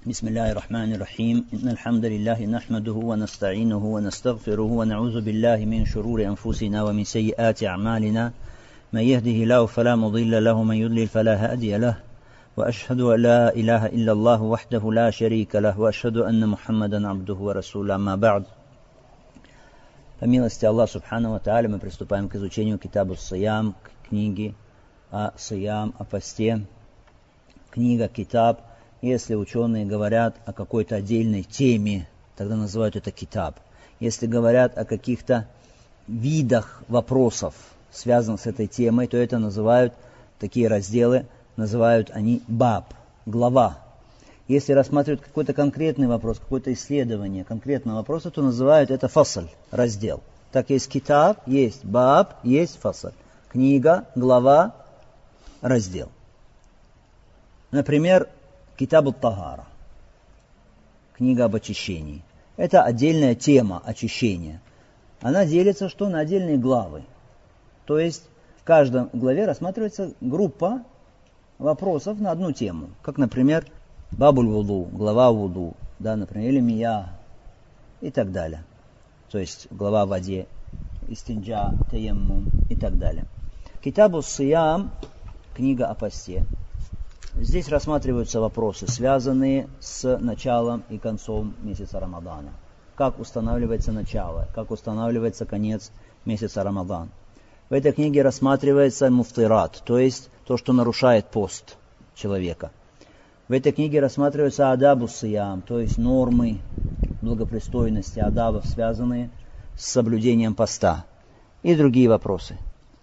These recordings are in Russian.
بسم الله الرحمن الرحيم إن الحمد لله نحمده ونستعينه ونستغفره ونعوذ بالله من شرور أنفسنا ومن سيئات أعمالنا من يهده الله فلا مضل له ومن يضلل فلا هادي له وأشهد أن لا إله إلا الله وحده لا شريك له وأشهد أن محمدا عبده ورسوله أما بعد. По милости Аллаха Субхану ва Тааля мы приступаем к изучению Китабу Сиям, книги о Сиям, о посте. Книга, Китаб. Если ученые говорят о какой-то отдельной теме, тогда называют это китаб. Если говорят о каких-то видах вопросов, связанных с этой темой, то это называют, такие разделы, называют они баб, глава. Если рассматривают какой-то конкретный вопрос, какое-то исследование конкретного вопроса, то называют это фасль, раздел. Так есть китаб, есть баб, есть фасль. Книга, глава, раздел. Например, Китабу Тагара, книга об очищении. Это отдельная тема очищения. Она делится на отдельные главы. То есть в каждом главе рассматривается группа вопросов на одну тему. Как, например, Бабуль Вуду, глава Вуду, например, или Мия и так далее. То есть глава о воде, Истинджа, Таяммум и так далее. Китабу Сиям, книга о посте. Здесь рассматриваются вопросы, связанные с началом и концом месяца Рамадана. Как устанавливается начало, как устанавливается конец месяца Рамадан. В этой книге рассматривается муфтират, то есть то, что нарушает пост человека. В этой книге рассматриваются адабу сиям, то есть нормы благопристойности, адабов, связанные с соблюдением поста. И другие вопросы.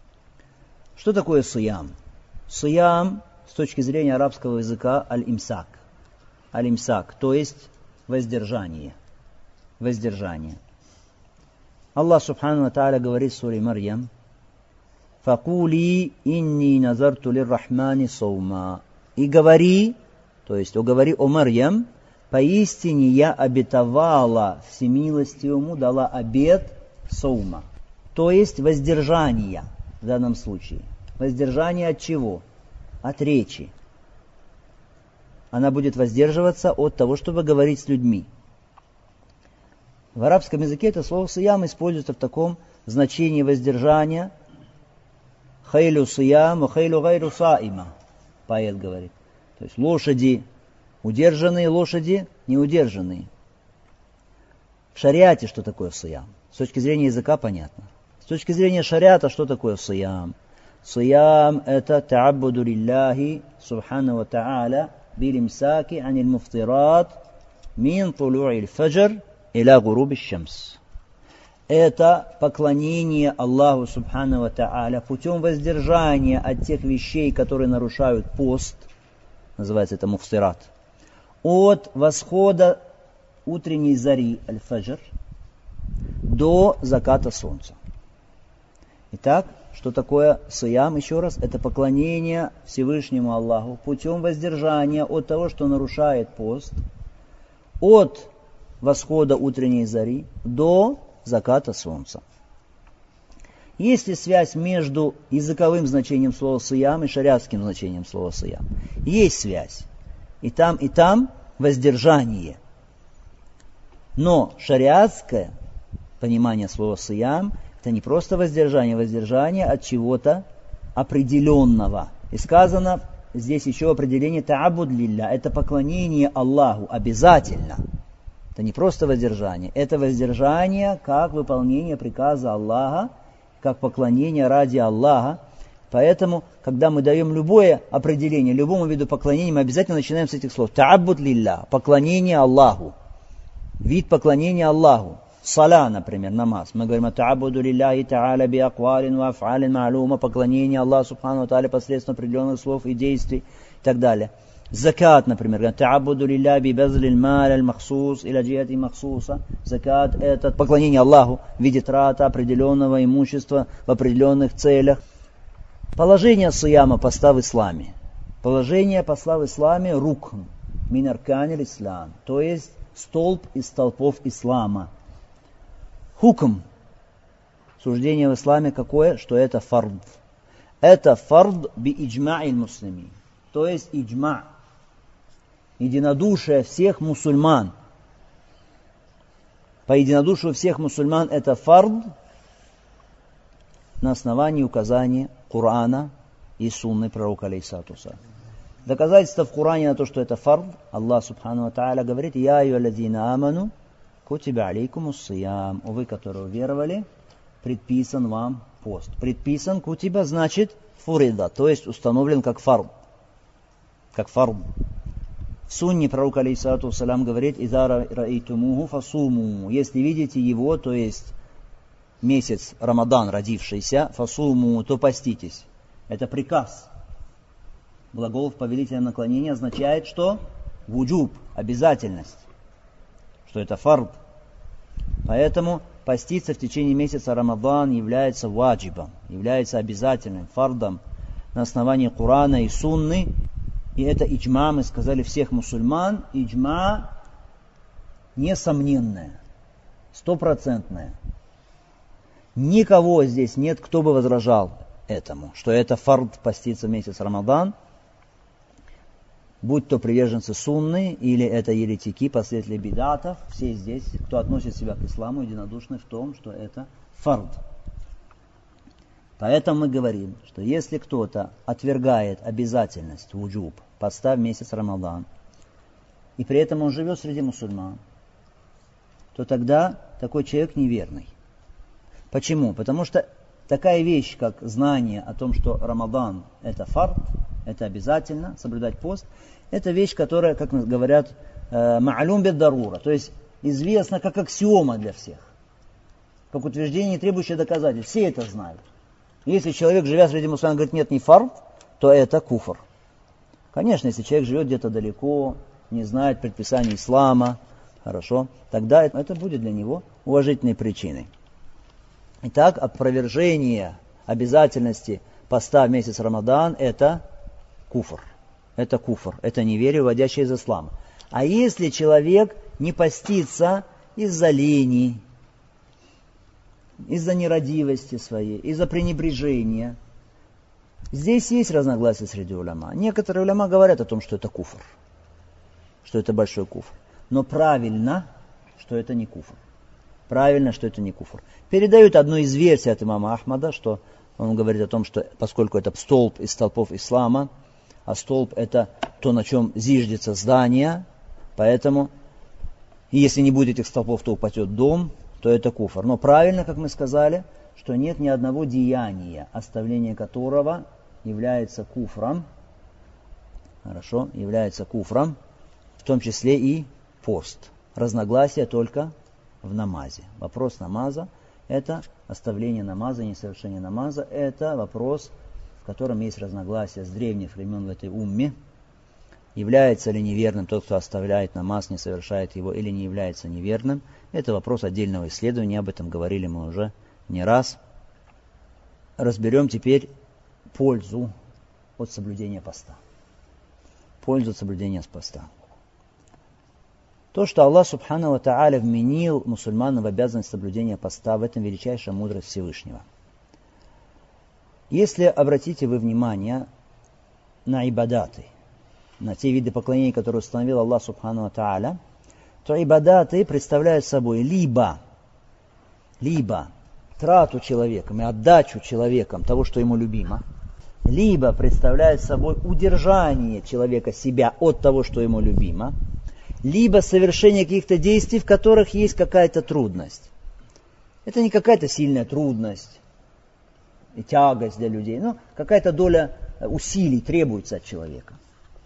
Что такое сиям? Сиям с точки зрения арабского языка аль-имсак. Аль-имсак, то есть воздержание. Воздержание. Аллах Субхану ва Тааля говорит в суре Марьям: «Факули инни назарту лир-рахмани саума». И говори, то есть говори о Марьям, поистине я обетовала всемилостивому, дала обет саума. То есть воздержание в данном случае. Воздержание от чего? От речи. Она будет воздерживаться от того, чтобы говорить с людьми. В арабском языке это слово «сиям» используется в таком значении воздержания. «Хайлю сиям, хайлю гайру саима», поэт говорит. То есть лошади удержанные, лошади неудержанные. В шариате что такое сиям? С точки зрения языка понятно. С точки зрения шариата что такое сиям? Сиям – это та'аббуду лилляхи субхану ва та'аля билимсаки аниль муфтират мин тулу'иль фаджр иля гуруби шамс. Это поклонение Аллаху субхану ва та'аля путем воздержания от тех вещей, которые нарушают пост, называется это муфтират, от восхода утренней зари аль-фаджр до заката солнца. Итак, что такое сиям? Еще раз, это поклонение Всевышнему Аллаху путем воздержания от того, что нарушает пост, от восхода утренней зари до заката солнца. Есть ли связь между языковым значением слова сиям и шариатским значением слова сиям? Есть связь. И там воздержание. Но шариатское понимание слова сиям — это не просто воздержание от чего-то определенного. И сказано здесь еще определение та'абуд лилля. Это поклонение Аллаху обязательно. Это не просто воздержание. Это воздержание как выполнение приказа Аллаха, как поклонение ради Аллаха. Поэтому, когда мы даем любое определение, любому виду поклонения, мы обязательно начинаем с этих слов. Та'абуд лилля. Поклонение Аллаху. Вид поклонения Аллаху. Сала, например, намаз. Мы говорим «Та'абуду лилляхи та'аля би аквалин ва аф'алин ма'лума», поклонение Аллаху субхану ва тааля посредством определенных слов и действий и так далее. Закат, например, «Та'абуду лилляхи би базлил маль аль-махсус иля джихати махсуса». Закат – это поклонение Аллаху в виде трата определенного имущества в определенных целях. Положение сияма, поста в исламе. Положение поста в исламе – рукн, мин арканиль ислам, то есть столб из столпов ислама. Хукм. Суждение в исламе какое? Что это фард. Это фард би иджма'иль муслимин. То есть иджма'. единодушие всех мусульман. По единодушию всех мусульман это фард на основании указания Корана и сунны пророка алейхиссалату вассалям. Доказательство в Коране на то, что это фард, Аллах субхану ва тааля говорит: «Я айюаллазина аману, кутиба алейкумус сиям». Вы, которые уверовали, предписан вам пост. Предписан, кутиба, значит фурида, то есть установлен как фард. Как фард. В сунне пророк алейхиссалату вассалям говорит: «Иза раитумуху фасуму». Если видите его, то есть месяц Рамадан родившийся, фасуму, то поститесь. Это приказ. Глагол в повелительном наклонении означает, что вуджуб, обязательность, что это фард. Поэтому поститься в течение месяца Рамадан является ваджибом, является обязательным, фардом на основании Корана и сунны. И это иджма, мы сказали, всех мусульман, иджма несомненное, 100%. Никого здесь нет, кто бы возражал этому, что это фард поститься в месяц Рамадан, будь то приверженцы сунны или это еретики, последователи бидатов, все здесь, кто относит себя к исламу, единодушны в том, что это фард. Поэтому мы говорим, что если кто-то отвергает обязательность вуджуб, поста в месяц Рамадан, и при этом он живет среди мусульман, то тогда такой человек неверный. Почему? Потому что такая вещь, как знание о том, что Рамадан это фард, это обязательно, соблюдать пост, это вещь, которая, как говорят, ма'алюм бед-дарура, то есть известна как аксиома для всех, как утверждение, не требующее доказательств. Все это знают. Если человек, живя среди мусульман, говорит, нет, не фард, то это куфр. Конечно, если человек живет где-то далеко, не знает предписаний ислама, хорошо, тогда это будет для него уважительной причиной. Итак, опровержение обязательности поста в месяц Рамадан – это куфр. Это куфр, это неверие, выводящее из ислама. А если человек не постится из-за лени, из-за нерадивости своей, из-за пренебрежения, здесь есть разногласия среди уляма. Некоторые уляма говорят о том, что это куфр, что это большой куфр. Но правильно, что это не куфр. Правильно, что это не куфр. Передают одну из версий от имама Ахмада, что он говорит о том, что поскольку это столб из столпов ислама, а столб это то, на чем зиждется здание, поэтому если не будет этих столпов, то упадет дом, то это куфр. Но правильно, как мы сказали, что нет ни одного деяния, оставление которого является куфром, хорошо, является куфром, в том числе и пост. Разногласия только в намазе. Вопрос намаза – это оставление намаза, несовершение намаза – это вопрос, в котором есть разногласия с древних времен в этой умме. Является ли неверным тот, кто оставляет намаз, не совершает его, или не является неверным? Это вопрос отдельного исследования, об этом говорили мы уже не раз. Разберем теперь пользу от соблюдения поста. Пользу от соблюдения поста. То, что Аллах Субхану ва Тааля вменил мусульманам в обязанность соблюдения поста, в этом величайшая мудрость Всевышнего. Если обратите вы внимание на ибадаты, на те виды поклонений, которые установил Аллах Субхану ва Тааля, то ибадаты представляют собой либо трату человеком и отдачу человеком того, что ему любимо, либо представляют собой удержание человека себя от того, что ему любимо, либо совершение каких-то действий, в которых есть какая-то трудность. Это не какая-то сильная трудность и тягость для людей, но какая-то доля усилий требуется от человека.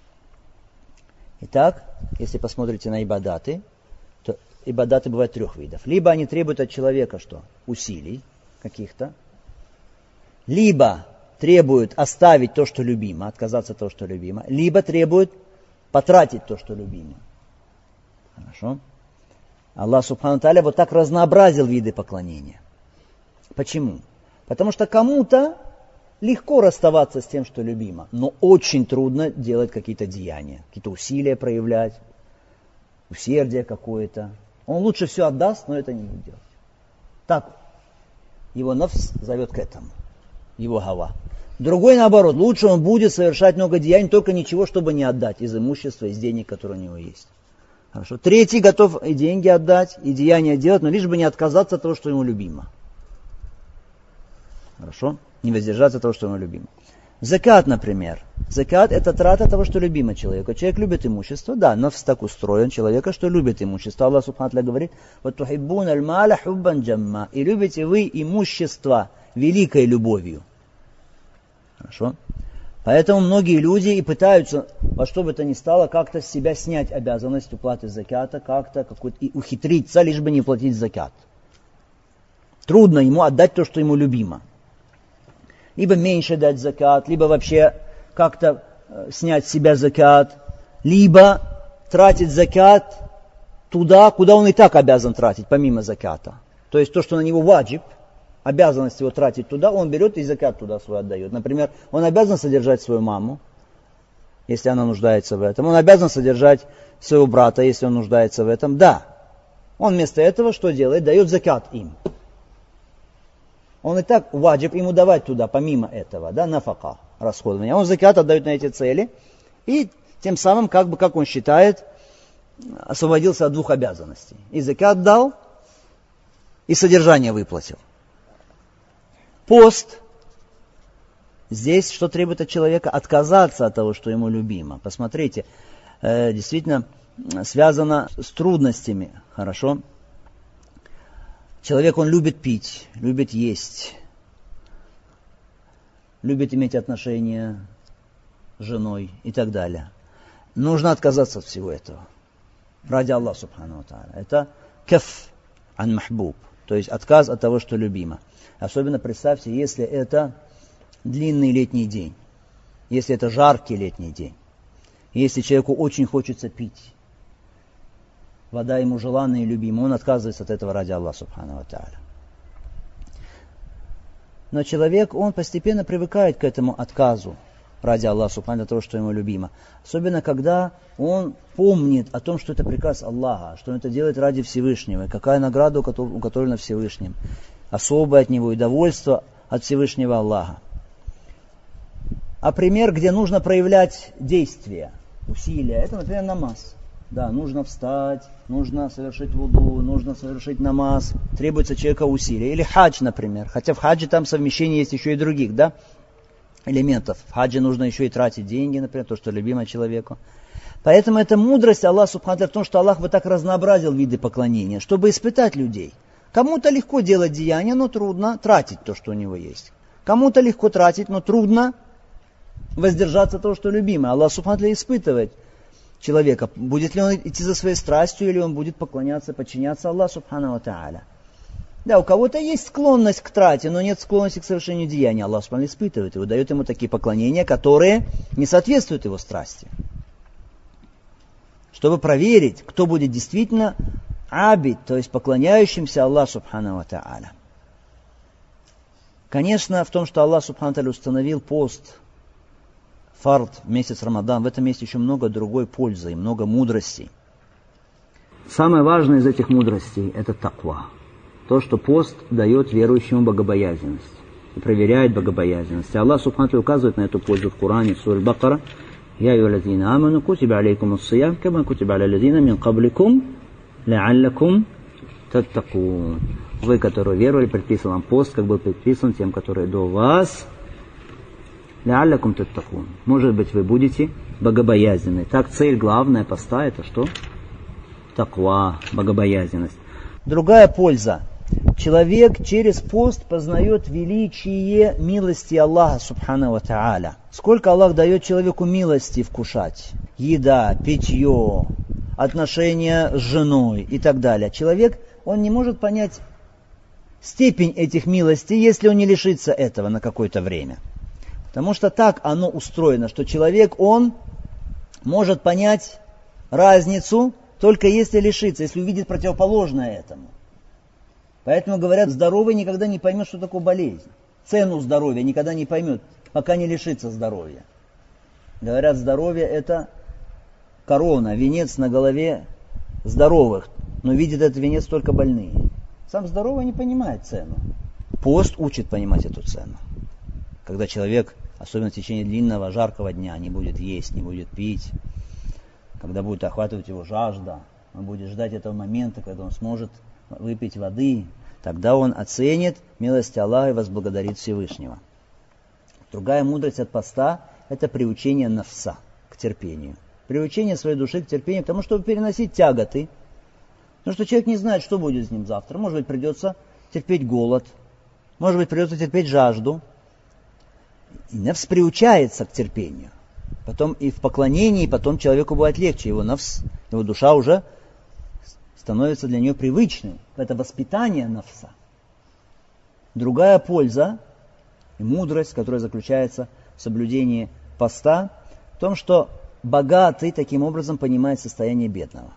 Итак, если посмотрите на ибадаты, то ибадаты бывают трех видов. Либо они требуют от человека что? Усилий каких-то, либо требуют оставить то, что любимо, отказаться от того, что любимо, либо требуют потратить то, что любимо. Хорошо? Аллах Субхану ва Тааля вот так разнообразил виды поклонения. Почему? Потому что кому-то легко расставаться с тем, что любимо, но очень трудно делать какие-то деяния, какие-то усилия проявлять, усердие какое-то. Он лучше все отдаст, но это не будет делать. Так его нафс зовет к этому, его гава. Другой наоборот, лучше он будет совершать много деяний, только ничего, чтобы не отдать из имущества, из денег, которые у него есть. Хорошо. Третий готов и деньги отдать, и деяния делать, но лишь бы не отказаться от того, что ему любимо. Хорошо? Не воздержаться от того, что ему любимо. Закат, например. Закат – это трата того, что любимо человеку. Человек любит имущество, да, но так устроен человека, что любит имущество. Аллах Субхану ва Тааля говорит: «Ваттухиббуна аль-маля хуббан джамма». И любите вы имущество великой любовью. Хорошо? Поэтому многие люди и пытаются, во что бы то ни стало, как-то с себя снять обязанность уплаты заката, как-то и ухитриться, лишь бы не платить закат. Трудно ему отдать то, что ему любимо. Либо меньше дать закат, либо вообще как-то снять с себя закат, либо тратить закат туда, куда он и так обязан тратить, помимо заката. То есть то, что на него ваджиб, обязанность его тратить туда, он берет и закат туда свой отдает. Например, он обязан содержать свою маму, если она нуждается в этом. Он обязан содержать своего брата, если он нуждается в этом. Да, он вместо этого что делает? Дает закат им. Он и так ваджиб ему давать туда, помимо этого, да, нафака, расходование. Он закат отдает на эти цели, и тем самым, как он считает, освободился от двух обязанностей. И закат дал, и содержание выплатил. Пост. Здесь что требует от человека? Отказаться от того, что ему любимо. Посмотрите, действительно связано с трудностями, хорошо? Человек, он любит пить, любит есть, любит иметь отношения с женой и так далее. Нужно отказаться от всего этого. Ради Аллаха Субхану ва Тааля. Это каф ан махбуб, то есть отказ от того, что любимо. Особенно представьте, если это длинный летний день, если это жаркий летний день, если человеку очень хочется пить. Вода ему желанная и любимая, он отказывается от этого ради Аллаха Субхану ва Тааля. Но человек, он постепенно привыкает к этому отказу ради Аллаха Субхану ва Тааля, того, что ему любимо. Особенно, когда он помнит о том, что это приказ Аллаха, что он это делает ради Всевышнего, и какая награда у которой на Всевышнем. Особое от него и довольство от Всевышнего Аллаха. А пример, где нужно проявлять действия, усилия, это, например, намаз. Да, нужно встать, нужно совершить вуду, нужно совершить намаз, требуется человека усилия. Или хадж, например, хотя в хаджи там совмещение есть еще и других, да, элементов. В хаджи нужно еще и тратить деньги, например, то, что любимо человеку. Поэтому это мудрость Аллаха Субхану ва Тааля в том, что Аллах вот так разнообразил виды поклонения, чтобы испытать людей. Кому-то легко делать деяния, но трудно тратить то, что у него есть. Кому-то легко тратить, но трудно воздержаться от того, что любимо. Аллах Субхану ва Тааля испытывает человека, будет ли он идти за своей страстью, или он будет поклоняться, подчиняться Аллаху Субхану ва Тааля. Да, у кого-то есть склонность к трате, но нет склонности к совершению деяния. Аллах Субхану ва Тааля испытывает его, дает ему такие поклонения, которые не соответствуют его страсти. Чтобы проверить, кто будет действительно абид, то есть поклоняющимся Аллаху Субхану ва Тааля. Конечно, в том, что Аллах Субхану ва Тааля установил пост, фард, месяц Рамадан, в этом есть еще много другой пользы и много мудростей. Самое важное из этих мудростей – это таква. То, что пост дает верующему богобоязненность и проверяет богобоязненность. И Аллах Субхану ва Тааля указывает на эту пользу в Коране, в суре Аль-Бакара: «Я айюхаллазина аману кутиба алейкум ас-сиям, кама кутиба аля лазина мин кабликум, ла'аллакум таттакун». Вы, которые веровали, предписан вам пост, как был предписан тем, которые до вас. Ла'аллакум таттакун. Может быть, вы будете богобоязненны. Так, цель главная поста – это что? Таква, богобоязненность. Другая польза. Человек через пост познает величие милости Аллаха Субхану ва Тааля. Сколько Аллах дает человеку милости вкушать. Еда, питье, отношения с женой и так далее. Человек, он не может понять степень этих милостей, если он не лишится этого на какое-то время. Потому что так оно устроено, что человек, он может понять разницу только если лишится, если увидит противоположное этому. Поэтому говорят, здоровый никогда не поймет, что такое болезнь. Цену здоровья никогда не поймет, пока не лишится здоровья. Говорят, здоровье – это корона, венец на голове здоровых, но видят этот венец только больные. Сам здоровый не понимает цену. Пост учит понимать эту цену. Когда человек особенно в течение длинного, жаркого дня, не будет есть, не будет пить, когда будет охватывать его жажда, он будет ждать этого момента, когда он сможет выпить воды, тогда он оценит милость Аллаха и возблагодарит Всевышнего. Другая мудрость от поста – это приучение нафса к терпению. Приучение своей души к терпению, к тому, чтобы переносить тяготы. Потому что человек не знает, что будет с ним завтра. Может быть, придется терпеть голод, может быть, придется терпеть жажду. И нафс приучается к терпению. Потом и в поклонении, потом человеку будет легче. Его нафс, его душа уже становится для нее привычной. Это воспитание нафса. Другая польза и мудрость, которая заключается в соблюдении поста, в том, что богатый таким образом понимает состояние бедного.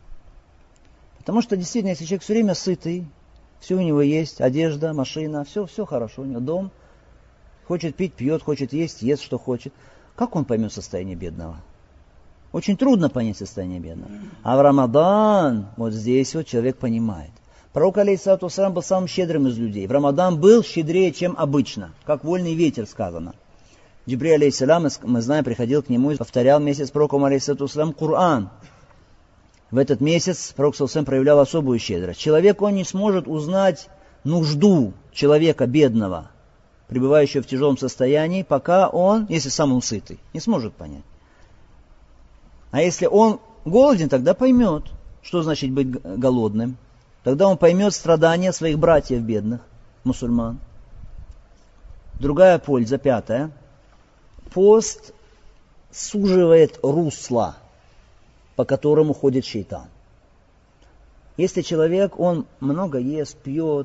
Потому что действительно, если человек все время сытый, все у него есть, одежда, машина, все хорошо, у него дом, хочет пить, пьет, хочет есть, ест, что хочет, как он поймет состояние бедного? Очень трудно понять состояние бедного. А в Рамадан, вот здесь вот человек понимает. Пророк, алейхиссалату вассалям, был самым щедрым из людей. В Рамадан был щедрее, чем обычно, как вольный ветер сказано. Джибриль, алейхиссалям, мы знаем, приходил к нему и повторял вместе с пророком, алейхиссалату вассалям, Коран. В этот месяц пророк ﷺ проявлял особую щедрость. Человек, он не сможет узнать нужду человека бедного, пребывающего в тяжелом состоянии, пока он, если сам он сытый, не сможет понять. А если он голоден, тогда поймет, что значит быть голодным. Тогда он поймет страдания своих братьев бедных, мусульман. Другая польза, пятая. Пост суживает русло, по которому ходит шейтан. Если человек, он много ест, пьет,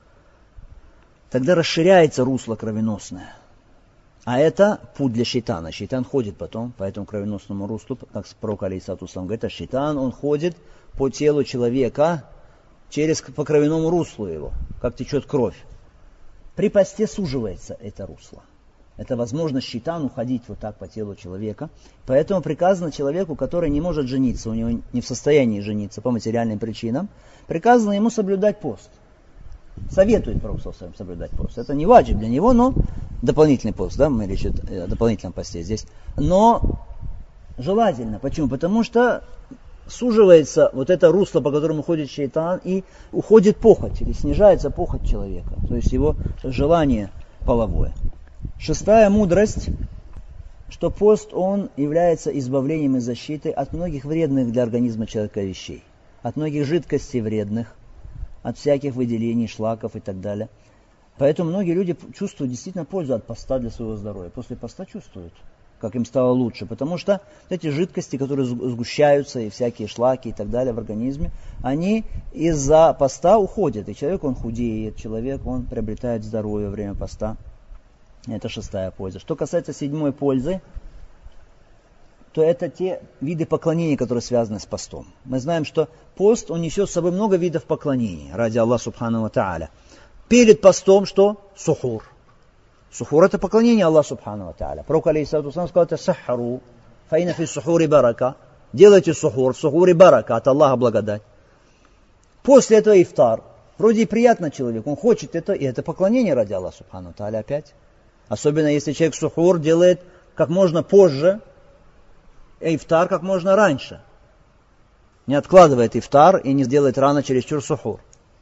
тогда расширяется русло кровеносное. А это путь для шейтана. Шейтан ходит потом по этому кровеносному руслу, как пророк алейхиссалату вассалям говорит, а шейтан, он ходит по телу человека по кровяному руслу его, как течет кровь. При посте суживается это русло. Это возможность шейтану ходить вот так по телу человека. Поэтому приказано человеку, который не может жениться, у него не в состоянии жениться по материальным причинам, приказано ему соблюдать пост. Советует пророк соблюдать пост. Это не ваджиб для него, но дополнительный пост, да, мы речь о дополнительном посте здесь. Но желательно. Почему? Потому что суживается вот это русло, по которому ходит шейтан, и уходит похоть, или снижается похоть человека, то есть его желание половое. Шестая мудрость, что пост, он является избавлением и защитой от многих вредных для организма человека вещей, от многих жидкостей вредных, от всяких выделений, шлаков и так далее. Поэтому многие люди чувствуют действительно пользу от поста для своего здоровья. После поста чувствуют, как им стало лучше, потому что эти жидкости, которые сгущаются, и всякие шлаки и так далее в организме, они из-за поста уходят, и человек, он худеет, человек, он приобретает здоровье во время поста. Это шестая польза. Что касается седьмой пользы, то это те виды поклонения, которые связаны с постом. Мы знаем, что пост, он несет с собой много видов поклонений, ради Аллаха субхану ва тааля. Перед постом что? Сухур. Сухур — это поклонение Аллаху субхану ва тааля. Пророк алейхиссалату вассалям сказал: «Тассахару, фаина фи сухури барака». Делайте сухур, в сухуре барака, от Аллаха благодать. После этого ифтар. Вроде и приятно человеку, он хочет это, и это поклонение ради Аллаха субхану ва тааля опять. Особенно если человек сухур делает как можно позже, а ифтар как можно раньше. Не откладывает ифтар и не сделает рано чересчур сухур.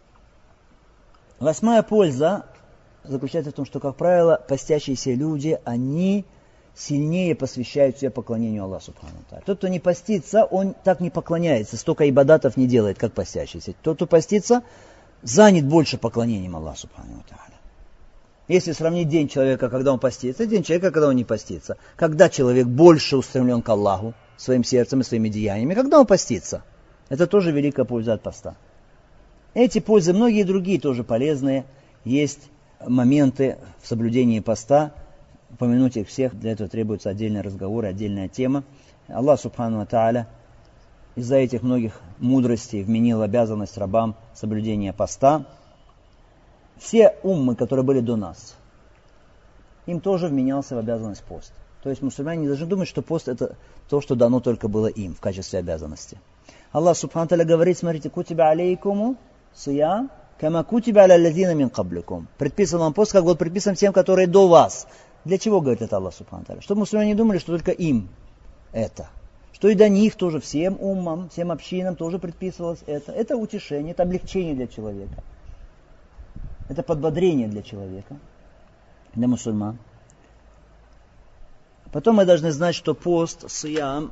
Восьмая польза заключается в том, что, как правило, постящиеся люди, они сильнее посвящают себя поклонению Аллаху субхану ва тааля. Тот, кто не постится, он так не поклоняется, столько ибадатов не делает, как постящийся. Тот, кто постится, занят больше поклонением Аллаху субхану ва тааля. Если сравнить день человека, когда он постится, и день человека, когда он не постится. Когда человек больше устремлен к Аллаху своим сердцем и своими деяниями, когда он постится. Это тоже великая польза от поста. Эти пользы, многие другие тоже полезные. Есть моменты в соблюдении поста. Упомянуть их всех, для этого требуется отдельный разговор, отдельная тема. Аллах субхану ва тааля из-за этих многих мудростей вменил обязанность рабам соблюдения поста. Все уммы, которые были до нас, им тоже вменялся в обязанность пост. То есть мусульмане не должны думать, что пост — это то, что дано только было им в качестве обязанности. Аллах субхану тааля говорит, смотрите, «Кутиба алейкуму сиям, кама кутиба аля лазина мин кабликум». Предписан вам пост, как был предписан тем, которые до вас. Для чего говорит это Аллах Субхану Тааля? Чтобы мусульмане не думали, что только им это. Что и до них тоже, всем уммам, всем общинам тоже предписывалось это. Это утешение, это облегчение для человека. Это подбодрение для человека, для мусульман. Потом мы должны знать, что пост, сиям,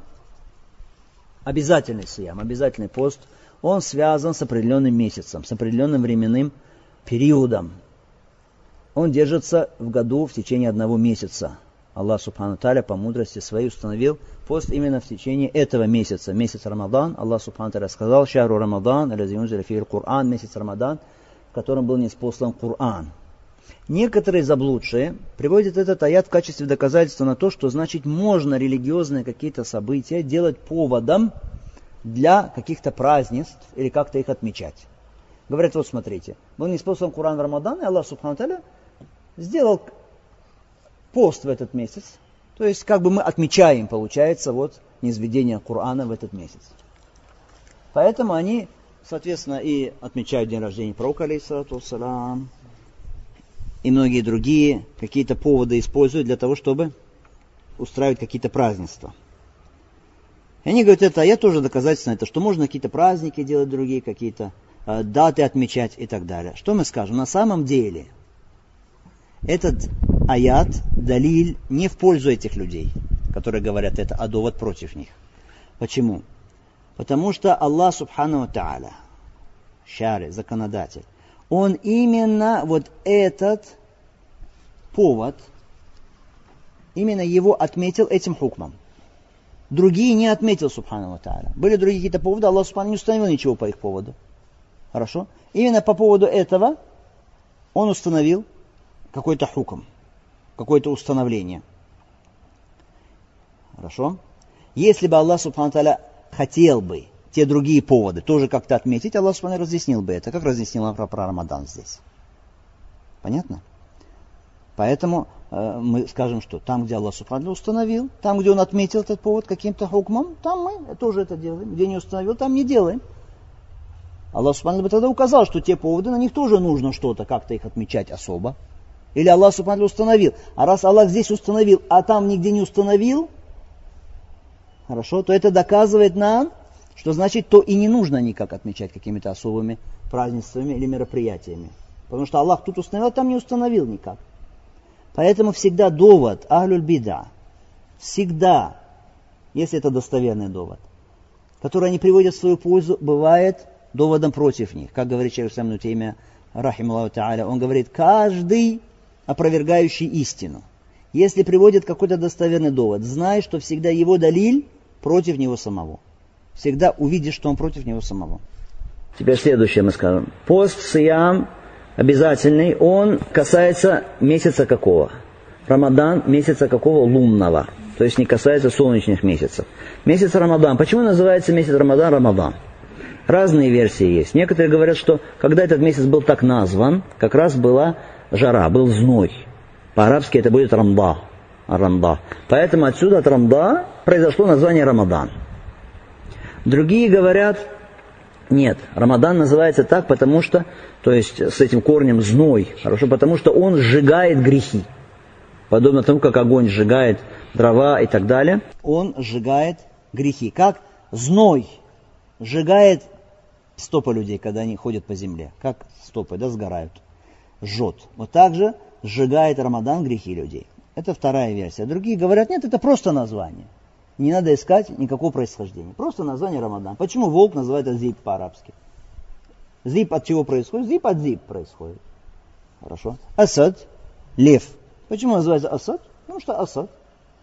обязательный пост, он связан с определенным месяцем, с определенным временным периодом. Он держится в году в течение 1 месяца. Аллах Субхану Тааля по мудрости своей установил пост именно в течение этого месяца. Месяц Рамадан. Аллах Субхану Тааля сказал: «Шахру Рамадан, аллази унзиля фихи аль-Кур'ан», месяц Рамадан, в котором был ниспослан Кур'ан. Некоторые заблудшие приводят этот аят в качестве доказательства на то, что значит можно религиозные какие-то события делать поводом для каких-то празднеств или как-то их отмечать. Говорят, вот смотрите, был ниспослан Кур'ан в Рамадан, и Аллах Субхану Тааля сделал пост в этот месяц. То есть как бы мы отмечаем, получается, вот низведение Кур'ана в этот месяц. Поэтому они, соответственно, и отмечают день рождения пророка, алейхиссалату вассалям, и многие другие какие-то поводы используют для того, чтобы устраивать какие-то празднества. И они говорят, это аят тоже доказательство на это, что можно какие-то праздники делать другие, какие-то даты отмечать и так далее. Что мы скажем? На самом деле этот аят, далиль, не в пользу этих людей, которые говорят это, а довод против них. Почему? Потому что Аллах Субхану Тааля, шари, законодатель, он именно вот этот повод, именно его отметил этим хукмом. Другие не отметил Субхану Тааля. Были другие какие-то поводы, Аллах Субхану не установил ничего по их поводу. Хорошо? Именно по поводу этого он установил какой-то хукм, какое-то установление. Хорошо? Если бы Аллах Субхану Тааля хотел бы те другие поводы тоже как-то отметить, Аллах Субхану Тааля разъяснил бы это, как разъяснил про Рамадан здесь. Понятно? Поэтому мы скажем, что там, где Аллах Субхану Тааля установил, там, где он отметил этот повод каким-то хукмом, там мы тоже это делаем. Где не установил, там не делаем. Аллах Субхану Тааля бы тогда указал, что те поводы, на них тоже нужно что-то, как-то их отмечать особо. Или Аллах Субхану Тааля установил. А раз Аллах здесь установил, а там нигде не установил, хорошо, то это доказывает нам, что значит, то и не нужно никак отмечать какими-то особыми празднествами или мероприятиями. Потому что Аллах тут установил, а там не установил никак. Поэтому всегда довод ахлюль бида, всегда, если это достоверный довод, который они приводят в свою пользу, бывает доводом против них. Как говорит шейх ибн Таймия, рахималлаху тааля, он говорит, каждый опровергающий истину, если приводит какой-то достоверный довод, знай, что всегда его далиль против него самого. Всегда увидишь, что он против него самого. Теперь следующее мы скажем. Пост, сиям, обязательный, он касается месяца какого? Рамадан, месяца какого? Лунного. То есть не касается солнечных месяцев. Месяц Рамадан. Почему называется месяц Рамадан Рамадан? Разные версии есть. Некоторые говорят, что когда этот месяц был так назван, как раз была жара, был зной. По-арабски это будет рамда. Поэтому отсюда от рамда произошло название Рамадан. Другие говорят, нет, Рамадан называется так, потому что, то есть с этим корнем зной, хорошо, потому что он сжигает грехи. Подобно тому, как огонь сжигает дрова и так далее, он сжигает грехи. Как зной сжигает стопы людей, когда они ходят по земле. Как стопы, да, сгорают. Жжет. Вот так же сжигает Рамадан грехи людей. Это вторая версия. Другие говорят, нет, это просто название. Не надо искать никакого происхождения. Просто название Рамадан. Почему волк называется зиб по-арабски? Зиб от чего происходит? Зиб от зиб происходит. Хорошо. Асад, лев. Почему называется Асад? Потому что Асад.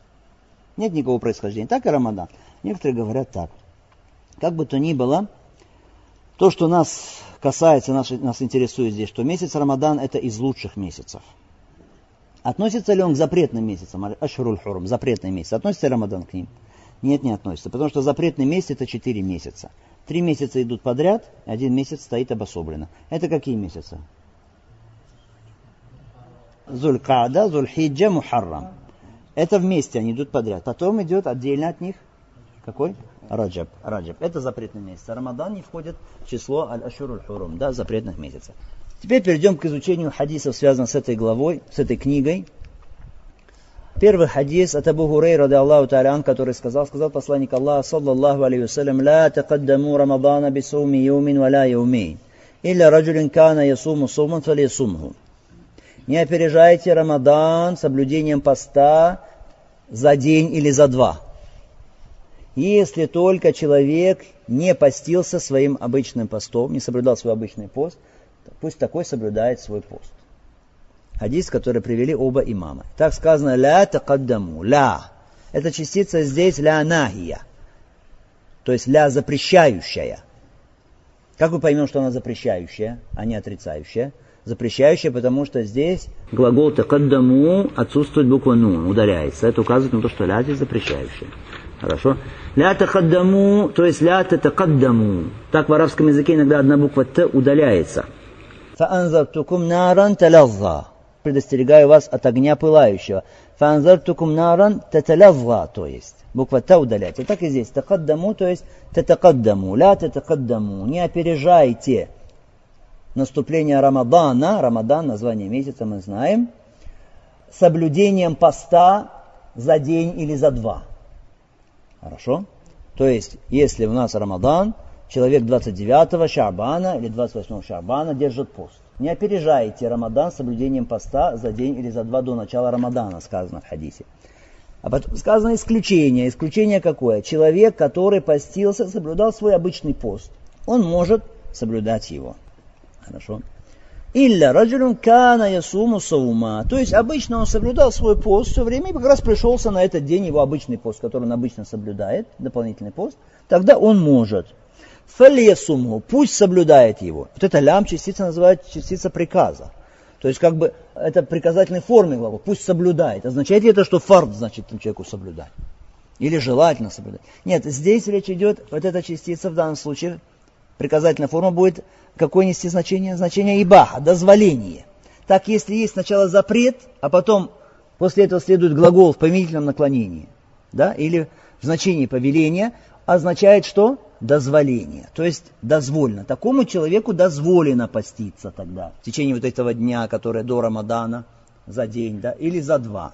Нет никакого происхождения. Так и Рамадан. Некоторые говорят так. Как бы то ни было, то, что нас касается, нас интересует здесь, что месяц Рамадан это из лучших месяцев. Относится ли он к запретным месяцам? Ашхуруль Хурум, запретный месяц. Относится ли Рамадан к ним? Нет, не относится. Потому что запретный месяц это 4 месяца. 3 месяца идут подряд, 1 месяц стоит обособленно. Это какие месяцы? Зуль-Каада, Зуль-Хиджа, Мухаррам. Это вместе они идут подряд. Потом идет отдельно от них какой? Раджаб. Это запретный месяц. Рамадан не входит в число Аль-Ашуруль Хурум, да, запретных месяцев. Теперь перейдем к изучению хадисов, связанных с этой главой, с этой книгой. Первый хадис от Абу Хурейры, ради Аллаху та'аля, который сказал посланник Аллаха, саллаллаху алейхи вассалям, «Ла такаддаму Рамадана бисауми яумин ва ла яумин, илля раджулин кана ясуму суман фалиясумху». Не опережайте Рамадан соблюдением поста за день или за два. Если только человек не постился своим обычным постом, не соблюдал свой обычный пост, пусть такой соблюдает свой пост. Хадис, который привели оба имама. Так сказано «ля такаддаму». «Ля». Эта частица здесь «ля нахия». То есть «ля» запрещающая. Как мы поймем, что она запрещающая, а не отрицающая? Запрещающая, потому что здесь глагол «такаддаму» отсутствует буква «нун», удаляется. Это указывает на то, что «ля» здесь запрещающая. Хорошо? «Ля такаддаму», то есть «ля татакаддаму». Так в арабском языке иногда одна буква «т» удаляется. «Фаанзартукум наран талазза». Предостерегаю вас от огня пылающего. «Фаанзартукум наран таталазза», то есть буква «т» удаляется. Так и здесь «такаддаму», то есть «татакаддаму». «Ля татакаддаму». Не опережайте наступление Рамадана. Рамадан, название месяца мы знаем. Соблюдением поста за день или за два. Хорошо? То есть, если у нас Рамадан, человек 29-го Шаабана или 28-го Шаабана держит пост. Не опережайте Рамадан соблюдением поста за день или за два до начала Рамадана, сказано в хадисе. А потом сказано исключение. Исключение какое? Человек, который постился, соблюдал свой обычный пост. Он может соблюдать его. Хорошо? Илля раджулун кана ясуму саума. То есть обычно он соблюдал свой пост все время и как раз пришелся на этот день его обычный пост, который он обычно соблюдает, дополнительный пост. Тогда он может. Фалиясуму, пусть соблюдает его. Вот это лям частица называется частица приказа. То есть как бы это приказательной форме глагол. Пусть соблюдает. Означает ли это, что фард значит человеку соблюдать? Или желательно соблюдать? Нет, здесь речь идет, вот эта частица в данном случае, приказательная форма будет какое нести значение? Значение ибаха, дозволение. Так, если есть сначала запрет, а потом после этого следует глагол в повелительном наклонении, да, или в значении повеления, означает что? Дозволение. То есть дозволено. Такому человеку дозволено поститься тогда в течение вот этого дня, который до Рамадана, за день, да, или за два.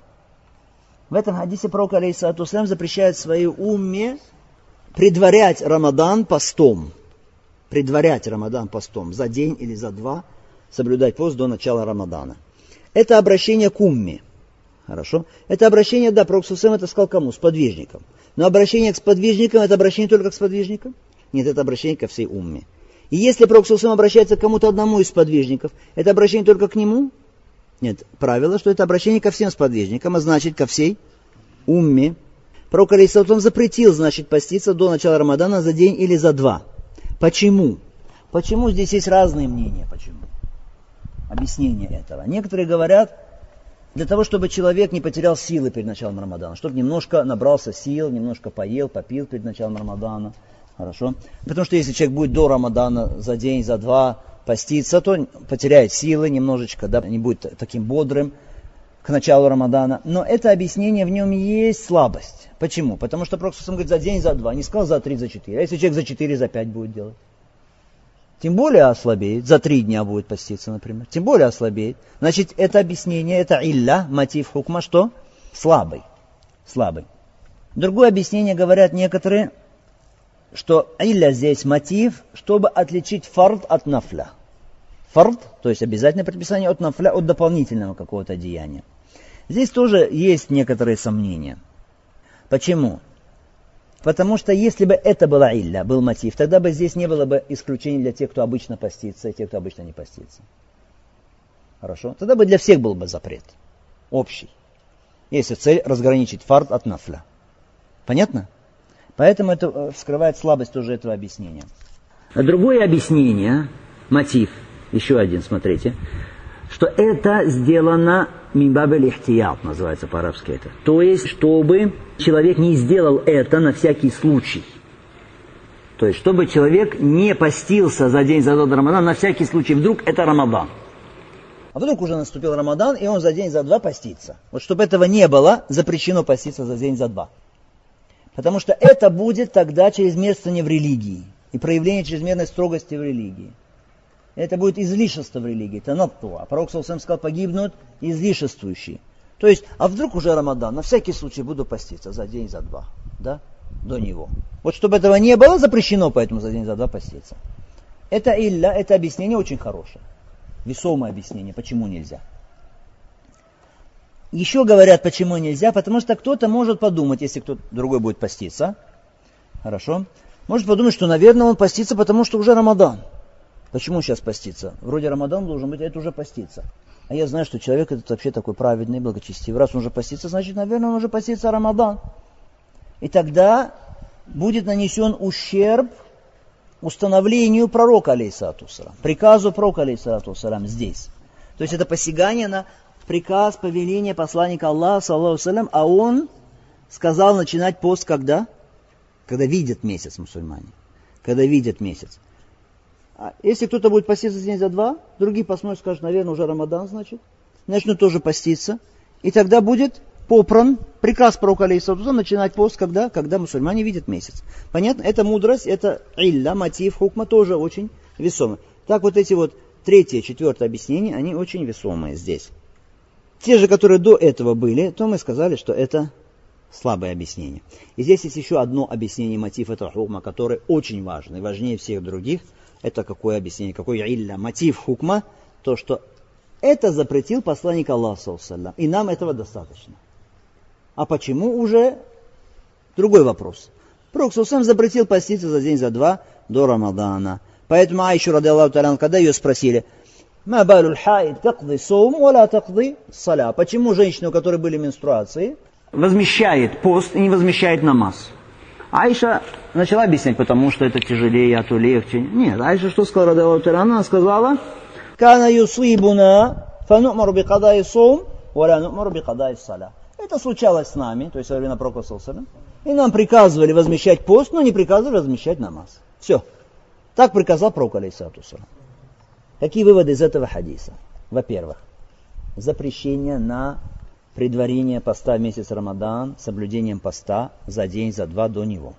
В этом хадисе пророк алейхиссалату вассалям запрещает своей умме предварять Рамадан постом. Предварять Рамадан постом за день или за два, соблюдать пост до начала Рамадана. Это обращение к умме. Хорошо? Это обращение, да, пророк ﷺ это сказал кому? Сподвижникам. Но обращение к сподвижникам, это обращение только к сподвижникам? Нет, это обращение ко всей умме. И если пророк ﷺ обращается к кому-то одному из сподвижников, это обращение только к нему? Нет, правило, что это обращение ко всем сподвижникам, а значит ко всей умме. Пророк алейхиссалату запретил, значит, поститься до начала Рамадана за день или за два. Почему? Почему здесь есть разные мнения? Почему? Объяснение этого. Некоторые говорят, для того, чтобы человек не потерял силы перед началом Рамадана, чтобы немножко набрался сил, немножко поел, попил перед началом Рамадана. Хорошо? Потому что если человек будет до Рамадана за день, за два поститься, то потеряет силы немножечко, да, не будет таким бодрым к началу Рамадана. Но это объяснение, в нем есть слабость. Почему? Потому что пророк говорит за день, за два, не сказал за 3, за 4. А если человек за 4, за 5 будет делать? Тем более ослабеет, за 3 дня будет поститься, например. Тем более ослабеет. Значит, это объяснение, это илля, мотив хукма, что? Слабый. Слабый. Другое объяснение говорят некоторые, что илля здесь мотив, чтобы отличить фард от нафля. Фард, то есть обязательное предписание от нафля, от дополнительного какого-то деяния. Здесь тоже есть некоторые сомнения. Почему? Потому что если бы это была илля, был мотив, тогда бы здесь не было бы исключений для тех, кто обычно постится, и тех, кто обычно не постится. Хорошо? Тогда бы для всех был бы запрет. Общий. Если цель разграничить фард от нафля. Понятно? Поэтому это вскрывает слабость тоже этого объяснения. А другое объяснение, мотив, еще один, смотрите, что это сделано мимбабель ихтият, называется по-арабски это. То есть, чтобы человек не сделал это на всякий случай. То есть, чтобы человек не постился за день за два Рамадана на всякий случай. Вдруг это Рамадан. А вдруг уже наступил Рамадан, и он за день за два постится. Вот чтобы этого не было, запрещено поститься за день за два. Потому что это будет тогда чрезмерствование в религии и проявление чрезмерной строгости в религии. Это будет излишество в религии, это наттуа. А пророк ﷺ сказал, погибнут излишествующие. То есть, а вдруг уже Рамадан, на всякий случай буду поститься за день, за два, да, до него. Вот чтобы этого не было, запрещено поэтому за день, за два поститься. Это илля, это объяснение очень хорошее. Весомое объяснение, почему нельзя. Еще говорят, почему нельзя, потому что кто-то может подумать, если кто-то другой будет поститься, хорошо, может подумать, что, наверное, он постится, потому что уже Рамадан. Почему сейчас поститься? Вроде Рамадан должен быть, а это уже поститься. А я знаю, что человек этот вообще такой праведный, благочестивый. Раз он уже постится, значит, наверное, он уже постится Рамадан. И тогда будет нанесен ущерб установлению пророка, алейхиссалату вассалям, приказу пророка, алейхиссалату вассалям, здесь. То есть это посягание на приказ, повеление посланника Аллаха, саллаллаху алейхи ва саллям, а он сказал начинать пост когда? Когда видят месяц мусульмане. Когда видят месяц. А если кто-то будет поститься день за два, другие посмотрят, скажут, наверное, уже Рамадан, значит, начнут тоже поститься. И тогда будет попран приказ пророка, алейхиссалату ва саллям, начинать пост, когда мусульмане видят месяц. Понятно? Это мудрость, это илля, мотив, хукма тоже очень весомый. Так вот эти вот третье, четвертое объяснение, они очень весомые здесь. Те же, которые до этого были, то мы сказали, что это слабое объяснение. И здесь есть еще одно объяснение, мотив этого хукма, которое очень важно и важнее всех других. Это какое объяснение? Какое илля? Мотив хукма, то, что это запретил посланник Аллаха, саллаллаху алейхи ва саллям, и нам этого достаточно. А почему уже? Другой вопрос. Пророк, саллаллаху алейхи ва саллям, запретил поститься за день, за два до Рамадана. Поэтому Аиша, ради Аллаху та'аля, когда ее спросили, «Ма балюль хаид такды соум, валя такды саля». Почему женщина, у которой были менструации, возмещает пост и не возмещает намаз? Аиша начала объяснять, потому что это тяжелее, а то легче. Нет, Аиша что сказала, ради Аллаху та'аля? Она сказала, «Кана юсибуна, фану'мару бикадай соум, валя ну'мару бикадай саля». Это случалось с нами, то есть во время пророка, саллаллаху алейхи ва саллям, и нам приказывали возмещать пост, но не приказывали возмещать намаз. Все. Так приказал пророк, алейхиссалату ва саллям. Какие выводы из этого хадиса? Во-первых, запрещение на предварение поста в месяц Рамадан, соблюдением поста за день, за два до него.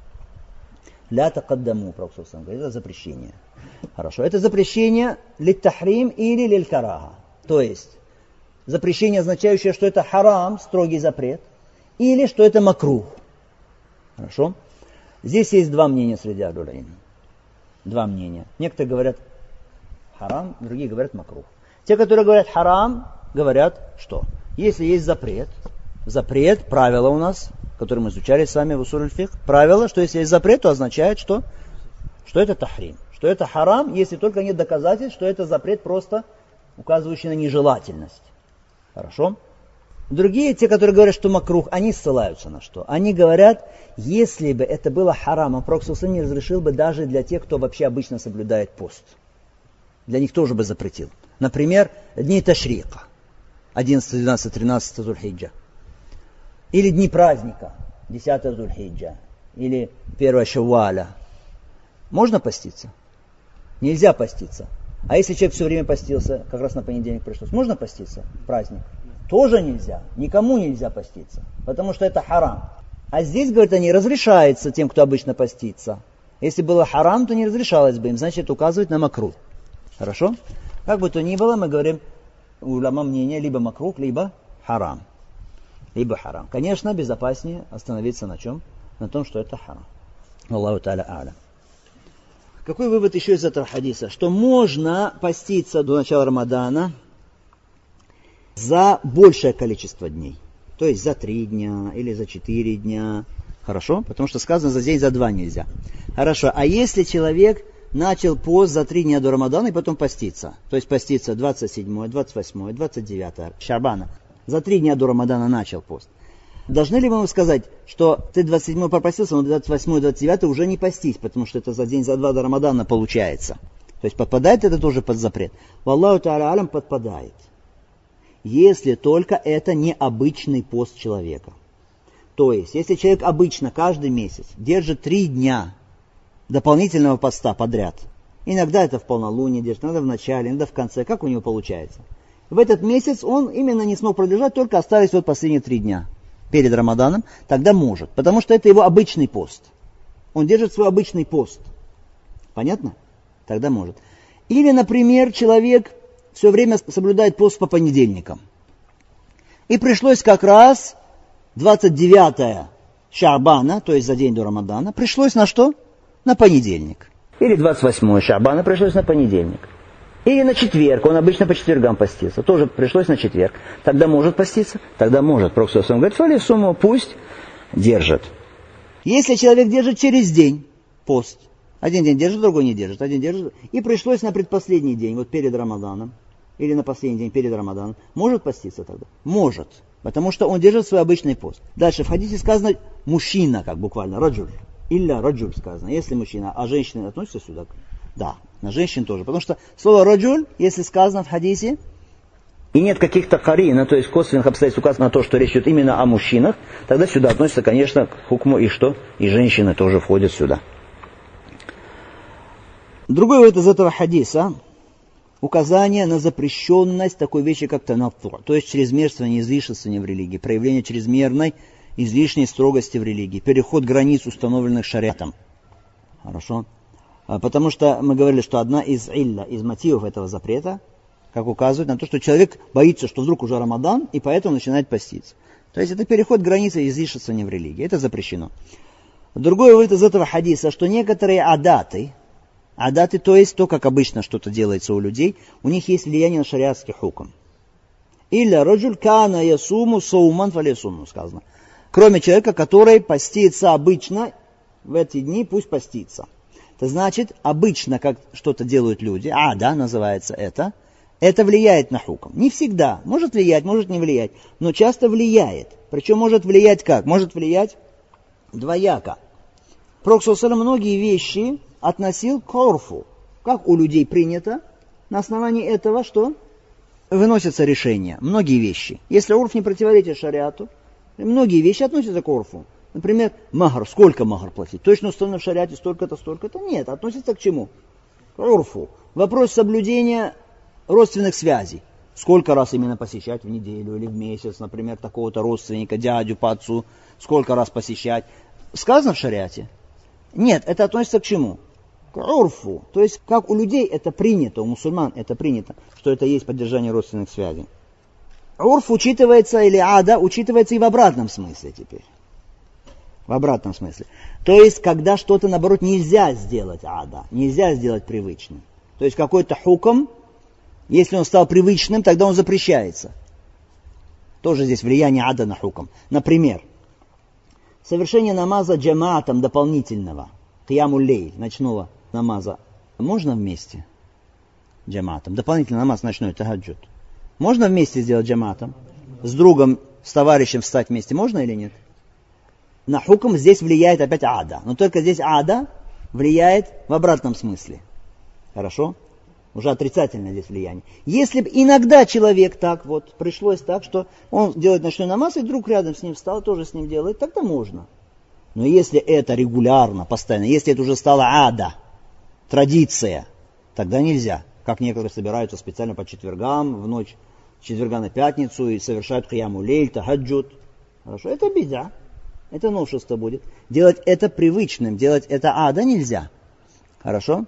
Ля такаддаму, пророк саллаллаху алейхи ва саллям говорит, это запрещение. Хорошо, это запрещение лит-тахрим или лиль-караха. То есть, запрещение, означающее, что это харам, строгий запрет, или что это макрух. Хорошо? Здесь есть два мнения среди аль-улам. Два мнения. Некоторые говорят харам, другие говорят макрух. Те, которые говорят харам, говорят, что если есть запрет, правило у нас, которое мы изучали с вами в усуль аль-фикх, правило, что если есть запрет, то означает, что это тахрим, что это харам, если только нет доказательств, что это запрет просто указывающий на нежелательность. Хорошо? Другие, те, которые говорят, что макрух, они ссылаются на что? Они говорят, если бы это было харамом, пророк саллаллаху алейхи ва саллям не разрешил бы даже для тех, кто вообще обычно соблюдает пост. Для них тоже бы запретил. Например, дни ташрика, 11, 12, 13 Зуль-Хиджа. Или дни праздника, 10 Зуль-Хиджа. Или 1 Шавваля. Можно поститься? Нельзя поститься. А если человек все время постился, как раз на понедельник пришлось, можно поститься? Праздник. Тоже нельзя. Никому нельзя поститься. Потому что это харам. А здесь, говорят они, разрешается тем, кто обычно постится. Если было харам, то не разрешалось бы им. Значит, указывает на макрух. Хорошо? Как бы то ни было, мы говорим, у уляма мнение, либо макрух, либо харам. Либо харам. Конечно, безопаснее остановиться на чем? На том, что это харам. Аллаху та'аля а'лям. Какой вывод еще из этого хадиса? Что можно поститься до начала Рамадана за большее количество дней. То есть за 3 дня или за 4 дня. Хорошо? Потому что сказано за день, за 2 нельзя. Хорошо. А если человек начал пост за 3 дня до Рамадана и потом поститься. То есть поститься 27, 28, 29 Шабана. За 3 дня до Рамадана начал пост. Должны ли мы ему сказать, что ты 27 попастился, но 28, 29 уже не постись, потому что это за день, за 2 до Рамадана получается. То есть подпадает это тоже под запрет? Валлаху та'аля алям, подпадает. Если только это не обычный пост человека. То есть, если человек обычно каждый месяц держит 3 дня дополнительного поста подряд, иногда это в полнолуние держит, иногда в начале, иногда в конце, как у него получается? В этот месяц он именно не смог продержать, только остались вот последние 3 дня перед Рамаданом, тогда может, потому что это его обычный пост. Он держит свой обычный пост. Понятно? Тогда может. Или, например, человек все время соблюдает пост по понедельникам. И пришлось как раз 29 Шаабана, то есть за день до Рамадана, пришлось на что? На понедельник. Или 28 Шаабана пришлось на понедельник. Или на четверг, он обычно по четвергам постится, тоже пришлось на четверг. Тогда может поститься? Тогда может. Пророк саллаллаху алейхи ва саллям говорит, сумму пусть держит. Если человек держит через день пост, один день держит, другой не держит, один держит, и пришлось на предпоследний день, вот перед Рамаданом, или на последний день перед Рамаданом, может поститься тогда? Может, потому что он держит свой обычный пост. Дальше в хадисе сказано мужчина, как буквально, раджуль, илля раджуль сказано, если мужчина, а женщины относятся сюда? Да, на женщин тоже, потому что слово раджуль, если сказано в хадисе, и нет каких-то карин, то есть косвенных обстоятельств указано на то, что речь идет именно о мужчинах, тогда сюда относится, конечно, к хукму и что? И женщины тоже входят сюда. Другой вывод из этого хадиса – указание на запрещенность такой вещи, как танатту, то есть чрезмерствование, излишествование в религии, проявление чрезмерной, излишней строгости в религии, переход границ, установленных шариатом. Хорошо? Потому что мы говорили, что одна из мотивов этого запрета, как указывает на то, что человек боится, что вдруг уже Рамадан, и поэтому начинает поститься. То есть это переход границы излишествования в религии. Это запрещено. Другой вывод из этого хадиса, что некоторые адаты, то есть то, как обычно что-то делается у людей, у них есть влияние на шариатский хукм. Илля раджуль кана ясуму сауман фалесуму, сказано. Кроме человека, который постится обычно в эти дни, пусть постится. Это значит, обычно, как что-то делают люди, называется это влияет на хукм. Не всегда. Может влиять, может не влиять. Но часто влияет. Причем может влиять как? Может влиять двояко. Пророк саллаллаху алейхи ва саллям многие вещи относил к урфу. Как у людей принято, на основании этого что? Выносятся решения. Многие вещи. Если урф не противоречит шариату, многие вещи относятся к урфу. Например, махр. Сколько махр платить? Точно установлено в шариате столько-то, столько-то? Нет. Относится к чему? К урфу. Вопрос соблюдения родственных связей. Сколько раз именно посещать в неделю или в месяц, например, такого-то родственника, дядю по отцу, сколько раз посещать. Сказано в шариате? Нет, это относится к чему? К урфу. То есть, как у людей это принято, у мусульман это принято, что это есть поддержание родственных связей. Урф учитывается, или ада, учитывается и в обратном смысле теперь. В обратном смысле. То есть, когда что-то, наоборот, нельзя сделать ада, нельзя сделать привычным. То есть, какой-то хукм, если он стал привычным, тогда он запрещается. Тоже здесь влияние ада на хукм. Например, совершение намаза джамаатом дополнительного, киямуль лейль, ночного намаза, можно вместе? Джамаатом. Дополнительный намаз ночной, тахаджуд. Можно вместе сделать джамаатом? С другом, с товарищем встать вместе, можно или нет? На хукм здесь влияет опять ада. Но только здесь ада влияет в обратном смысле. Хорошо? Уже отрицательное здесь влияние. Если бы иногда человек так вот, пришлось так, что он делает ночной намаз, и друг рядом с ним встал, тоже с ним делает, тогда можно. Но если это регулярно, постоянно, если это уже стало ада, традиция, тогда нельзя. Как некоторые собираются специально по четвергам, в ночь с четверга на пятницу, и совершают киямуль лейль, тахаджуд. Хорошо, это беда, это новшество будет. Делать это привычным, делать это ада нельзя. Хорошо?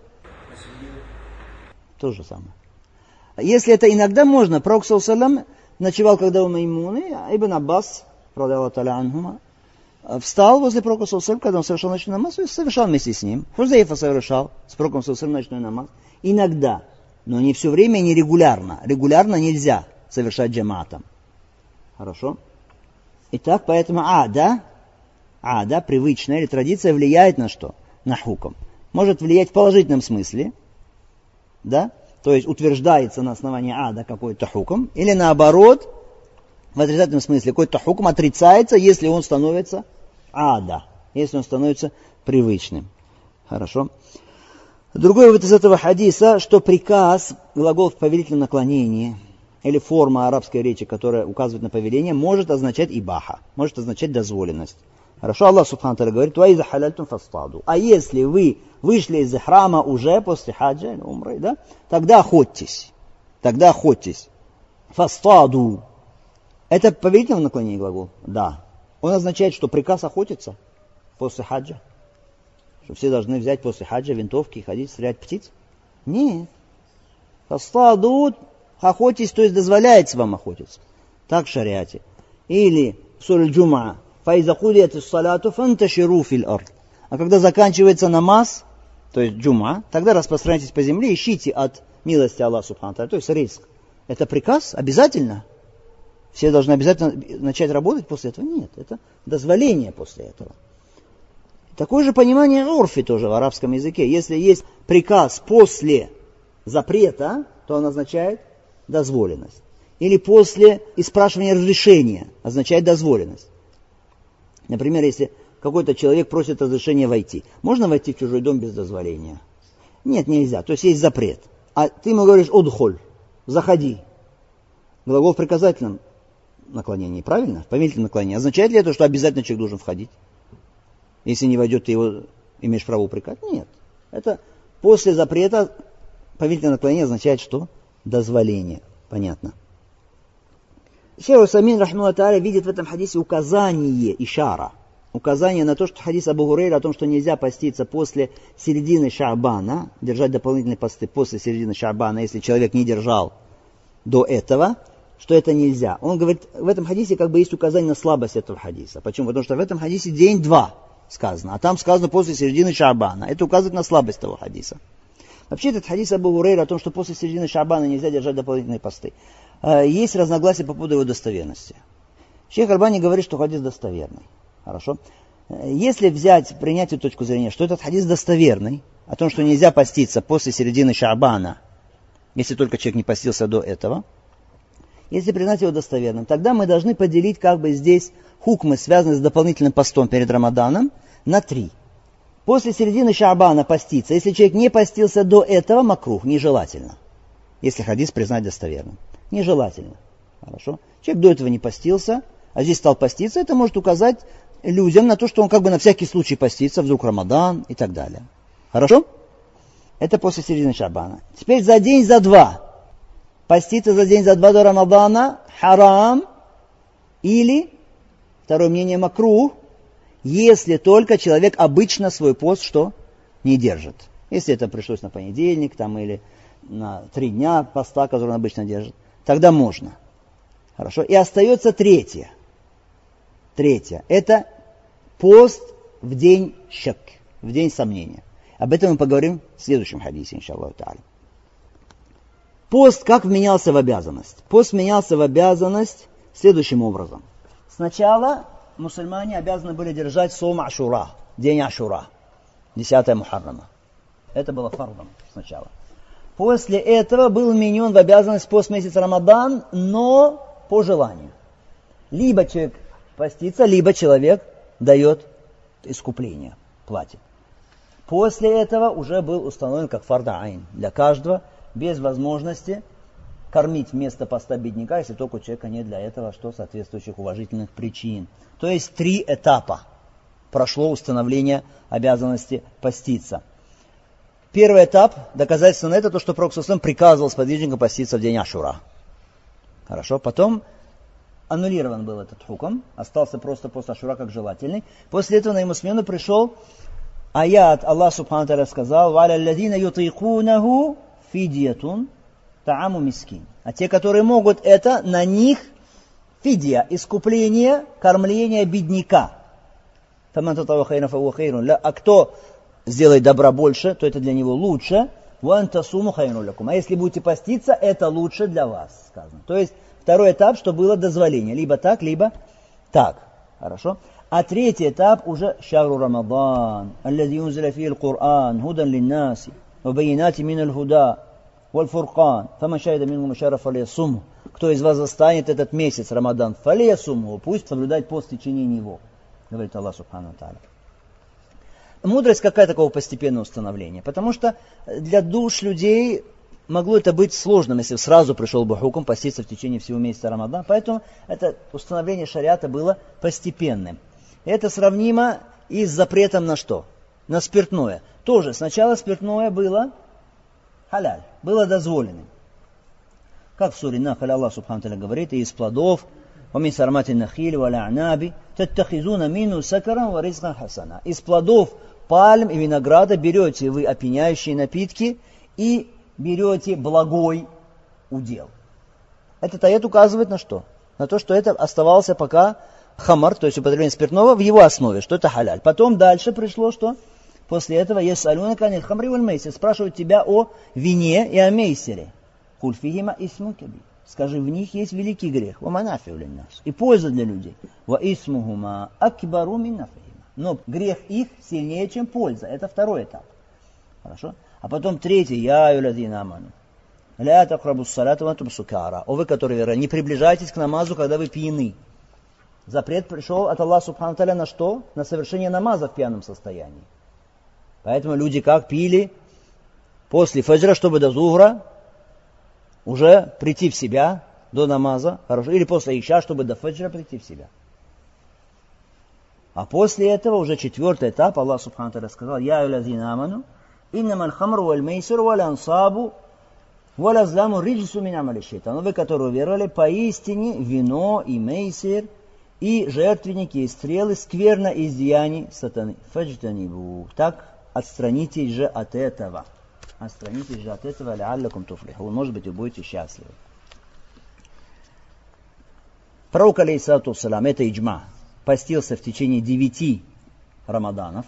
То же самое. Если это иногда можно, пророк саллаллаху алейхи ва саллям ночевал, когда у Маймуны, Ибн Аббас, радиаллаху та'аля анхума, встал возле пророка саллаллаху алейхи ва саллям, когда он совершал ночной намаз, и совершал вместе с ним. Хузейфа совершал с пророком саллаллаху алейхи ва саллям ночной намаз. Иногда, но не все время, не регулярно. Регулярно нельзя совершать джамаатом. Хорошо? Итак, поэтому ада, привычная или традиция, влияет на что? На хукм. Может влиять в положительном смысле, да? То есть утверждается на основании ада какой-то хукм, или наоборот, в отрицательном смысле, какой-то хукм отрицается, если он становится ада, если он становится привычным. Хорошо? Другой вывод из этого хадиса, что приказ, глагол в повелительном наклонении, или форма арабской речи, которая указывает на повеление, может означать ибаха, может означать дозволенность. Хорошо, Аллах Субхану ва Тааля говорит: «Ва иза халяльтум фастаду». А если вы вышли из ихрама уже после хаджа или умры, да, тогда охотьтесь. Фастаду. Это повелительное наклонение глагол? Да. Он означает, что приказ охотиться после хаджа. Что все должны взять после хаджа винтовки и ходить стрелять птиц? Нет. Фастаду, охотьтесь, то есть дозволяется вам охотиться. Так в шариате. Или в суре Джумаа, «Фаиза кудиятис салату фанташиру фил ард». А когда заканчивается намаз, то есть Джумаа, тогда распространяйтесь по земле, ищите от милости Аллаха Субхану ва Тааля, то есть ризк. Это приказ обязательно? Все должны обязательно начать работать после этого? Нет, это дозволение после этого. Такое же понимание урфи тоже в арабском языке. Если есть приказ после запрета, то он означает дозволенность. Или после испрашивания разрешения означает дозволенность. Например, если какой-то человек просит разрешения войти. Можно войти в чужой дом без дозволения? Нет, нельзя. То есть есть запрет. А ты ему говоришь «удхуль», «заходи». Глагол в приказательном наклонении, правильно? В повелительном наклонении. Означает ли это, что обязательно человек должен входить? Если не войдет, ты его имеешь право упрекать? Нет. Это после запрета повелительное наклонение означает что? Дозволение. Понятно. Шейх Усаймин, рахматуллаху тааля, видит в этом хадисе указание, ишара. Указание на то, что хадис Абу Гурейра о том, что нельзя поститься после середины Шаабана, держать дополнительные посты после середины Шаабана, если человек не держал до этого, что это нельзя. Он говорит, в этом хадисе как бы есть указание на слабость этого хадиса. Почему? Потому что в этом хадисе день 2 сказано, а там сказано после середины Шаабана. Это указывает на слабость того хадиса. Вообще этот хадис Абу Гурейра о том, что после середины Шаабана нельзя держать дополнительные посты, есть разногласия по поводу его достоверности. Шейх Альбани говорит, что хадис достоверный. Хорошо? Если принять эту точку зрения, что этот хадис достоверный, о том, что нельзя поститься после середины Шаабана, если только человек не постился до этого, если признать его достоверным, тогда мы должны поделить как бы здесь хукмы, связанные с дополнительным постом перед Рамаданом, на 3. После середины Шаабана поститься, если человек не постился до этого, макрух, нежелательно. Если хадис признать достоверным. Нежелательно. Хорошо? Человек до этого не постился, а здесь стал поститься, это может указать людям на то, что он как бы на всякий случай постится, вдруг Рамадан и так далее. Хорошо? Это после середины Шаабана. Теперь за день, за 2. Поститься за день, за 2 до Рамадана харам или, второе мнение, макрух, если только человек обычно свой пост что? Не держит. Если это пришлось на понедельник там, или на 3 дня поста, который он обычно держит, тогда можно. Хорошо? И остается третье. Это пост в день шак, в день сомнения. Об этом мы поговорим в следующем хадисе, иншаллаху та'аля. Пост как вменялся в обязанность? Пост вменялся в обязанность следующим образом. Сначала мусульмане обязаны были держать сом Ашура, день Ашура, 10 Мухаррама. Это было фардом сначала. После этого был вменен в обязанность пост месяца Рамадан, но по желанию. Либо человек постится, либо человек дает искупление, платит. После этого уже был установлен как фарда айн для каждого, без возможности кормить вместо поста бедняка, если только у человека нет для этого соответствующих уважительных причин. То есть 3 этапа прошло установление обязанности поститься. Первый этап, доказательство на это, то, что Пророк ﷺ приказывал сподвижникам поститься в день Ашура. Хорошо, потом аннулирован был этот хукм, остался просто пост Ашура как желательный. После этого на ему смену пришел аят, Аллах Субхану Тааля сказал: «Ва'аля аллазина ютикунаху фидиятун та'аму мискин». А те, которые могут это, на них фидия, искупление, кормление бедняка. А кто сделает добра больше, то это для него лучше. А если будете поститься, это лучше для вас, сказано. То есть второй этап, что было дозволение. Либо так, либо так. Хорошо? А третий этап уже шахру Рамадан. Аллази унзиля фихи аль-Кур'ан, худан линнаси, ва байинати мин аль-худа, валь фуркан, фаман шахида минхум шахра фалиясумху. Кто из вас застанет этот месяц Рамадан, фалиясумху, пусть соблюдает пост в течение него, говорит Аллах Субхану ва Тааля. Мудрость какая такого постепенного установления? Потому что для душ людей могло это быть сложным, если сразу пришел бы хукм поститься в течение всего месяца Рамадан. Поэтому это установление шариата было постепенным. Это сравнимо и с запретом на что? На спиртное. Тоже сначала спиртное было халяль, было дозволенным. Как в суре Нахль Аллах Субхану Тааля говорит: и из плодов, وَمِنْ سَرْمَةِ النَّخِيلِ وَالْأَعْنَابِ تَتَّخِذُونَ مِنْهُ سَكَرًا وَرِزْقًا حَسَنًا. Из плодов пальм и винограда берете вы опьяняющие напитки и берете благой удел. Этот аят указывает на что? на то, что это оставался пока хамар, то есть употребление спиртного в его основе, что это халяль. Потом дальше пришло, что после этого ясалюнака анил хамри валь мейсир, спрашивают тебя о вине и о мейсире. Куль фихима исмун кабир. Скажи, в них есть великий грех. Ва манафиу линнас. И польза для людей. Ва исмухума акбару мин нафихима. Но грех их сильнее, чем польза. Это второй этап. Хорошо? А потом третий. Я аюлазина аману. Ля такрабус салату ва антум сукара. О вы, которые верны, не приближайтесь к намазу, когда вы пьяны. Запрет пришел от Аллаха субхану та'аля на что? На совершение намаза в пьяном состоянии. Поэтому люди как пили после фаджра, чтобы до зухра уже прийти в себя до намаза, хорошо, или после иша, чтобы до фаджра прийти в себя. А после этого уже четвертый этап, Аллах субхану та'аля сказал: «Я аюлазина аману, иннамаль хамру валь мейсиру валь ансабу валь азламу риджсу мин амали шайтан». Вы, которые уверовали, поистине вино и мейсир, и жертвенники, и стрелы скверно из деяний сатаны. Фаджтанибу. Так отстранитесь же от этого. Отстранитесь же от этого, ла'аллакум туфлихун. Может быть, вы будете счастливы. Пророк, алейхиссалату вассалям, это иджма, постился в течение 9 рамаданов.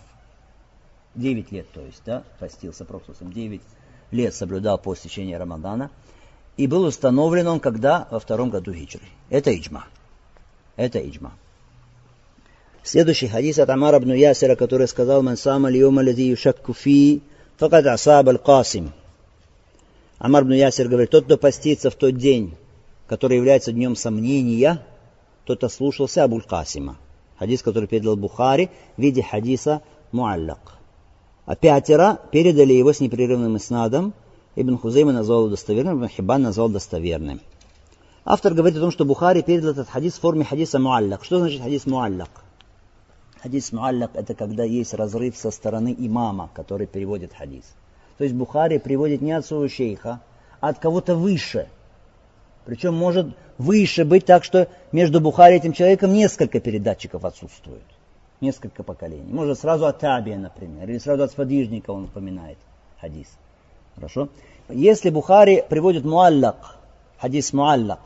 9 лет, то есть, да, постился пророк, 9 лет соблюдал по истечении рамадана. И был установлен он когда? Во 2 году хиджры. Это иджма. Это иджма. Следующий хадис от Аммара ибн Ясира, который сказал: «Ман сама льюма лази юшакку фи, факад асаб аль-Касим». Аммар ибн Ясир говорит: тот, кто постится в тот день, который является днем сомнения, тот ослушался Абуль-Касима. Хадис, который передал Бухари в виде хадиса муаллак. А 5 передали его с непрерывным иснадом. Ибн Хузейма назвал достоверным, Ибн Хиббан назвал достоверным. Автор говорит о том, что Бухари передал этот хадис в форме хадиса муаллак. Что значит хадис муаллак? Хадис муаллак — это когда есть разрыв со стороны имама, который переводит хадис. То есть Бухари приводит не от своего шейха, а от кого-то выше. Причем может выше быть так, что между Бухари и этим человеком несколько передатчиков отсутствует. Несколько поколений. Может сразу от табия, например, или сразу от сподвижника он упоминает хадис. Хорошо? Если Бухари приводит муаллак, хадис муаллак,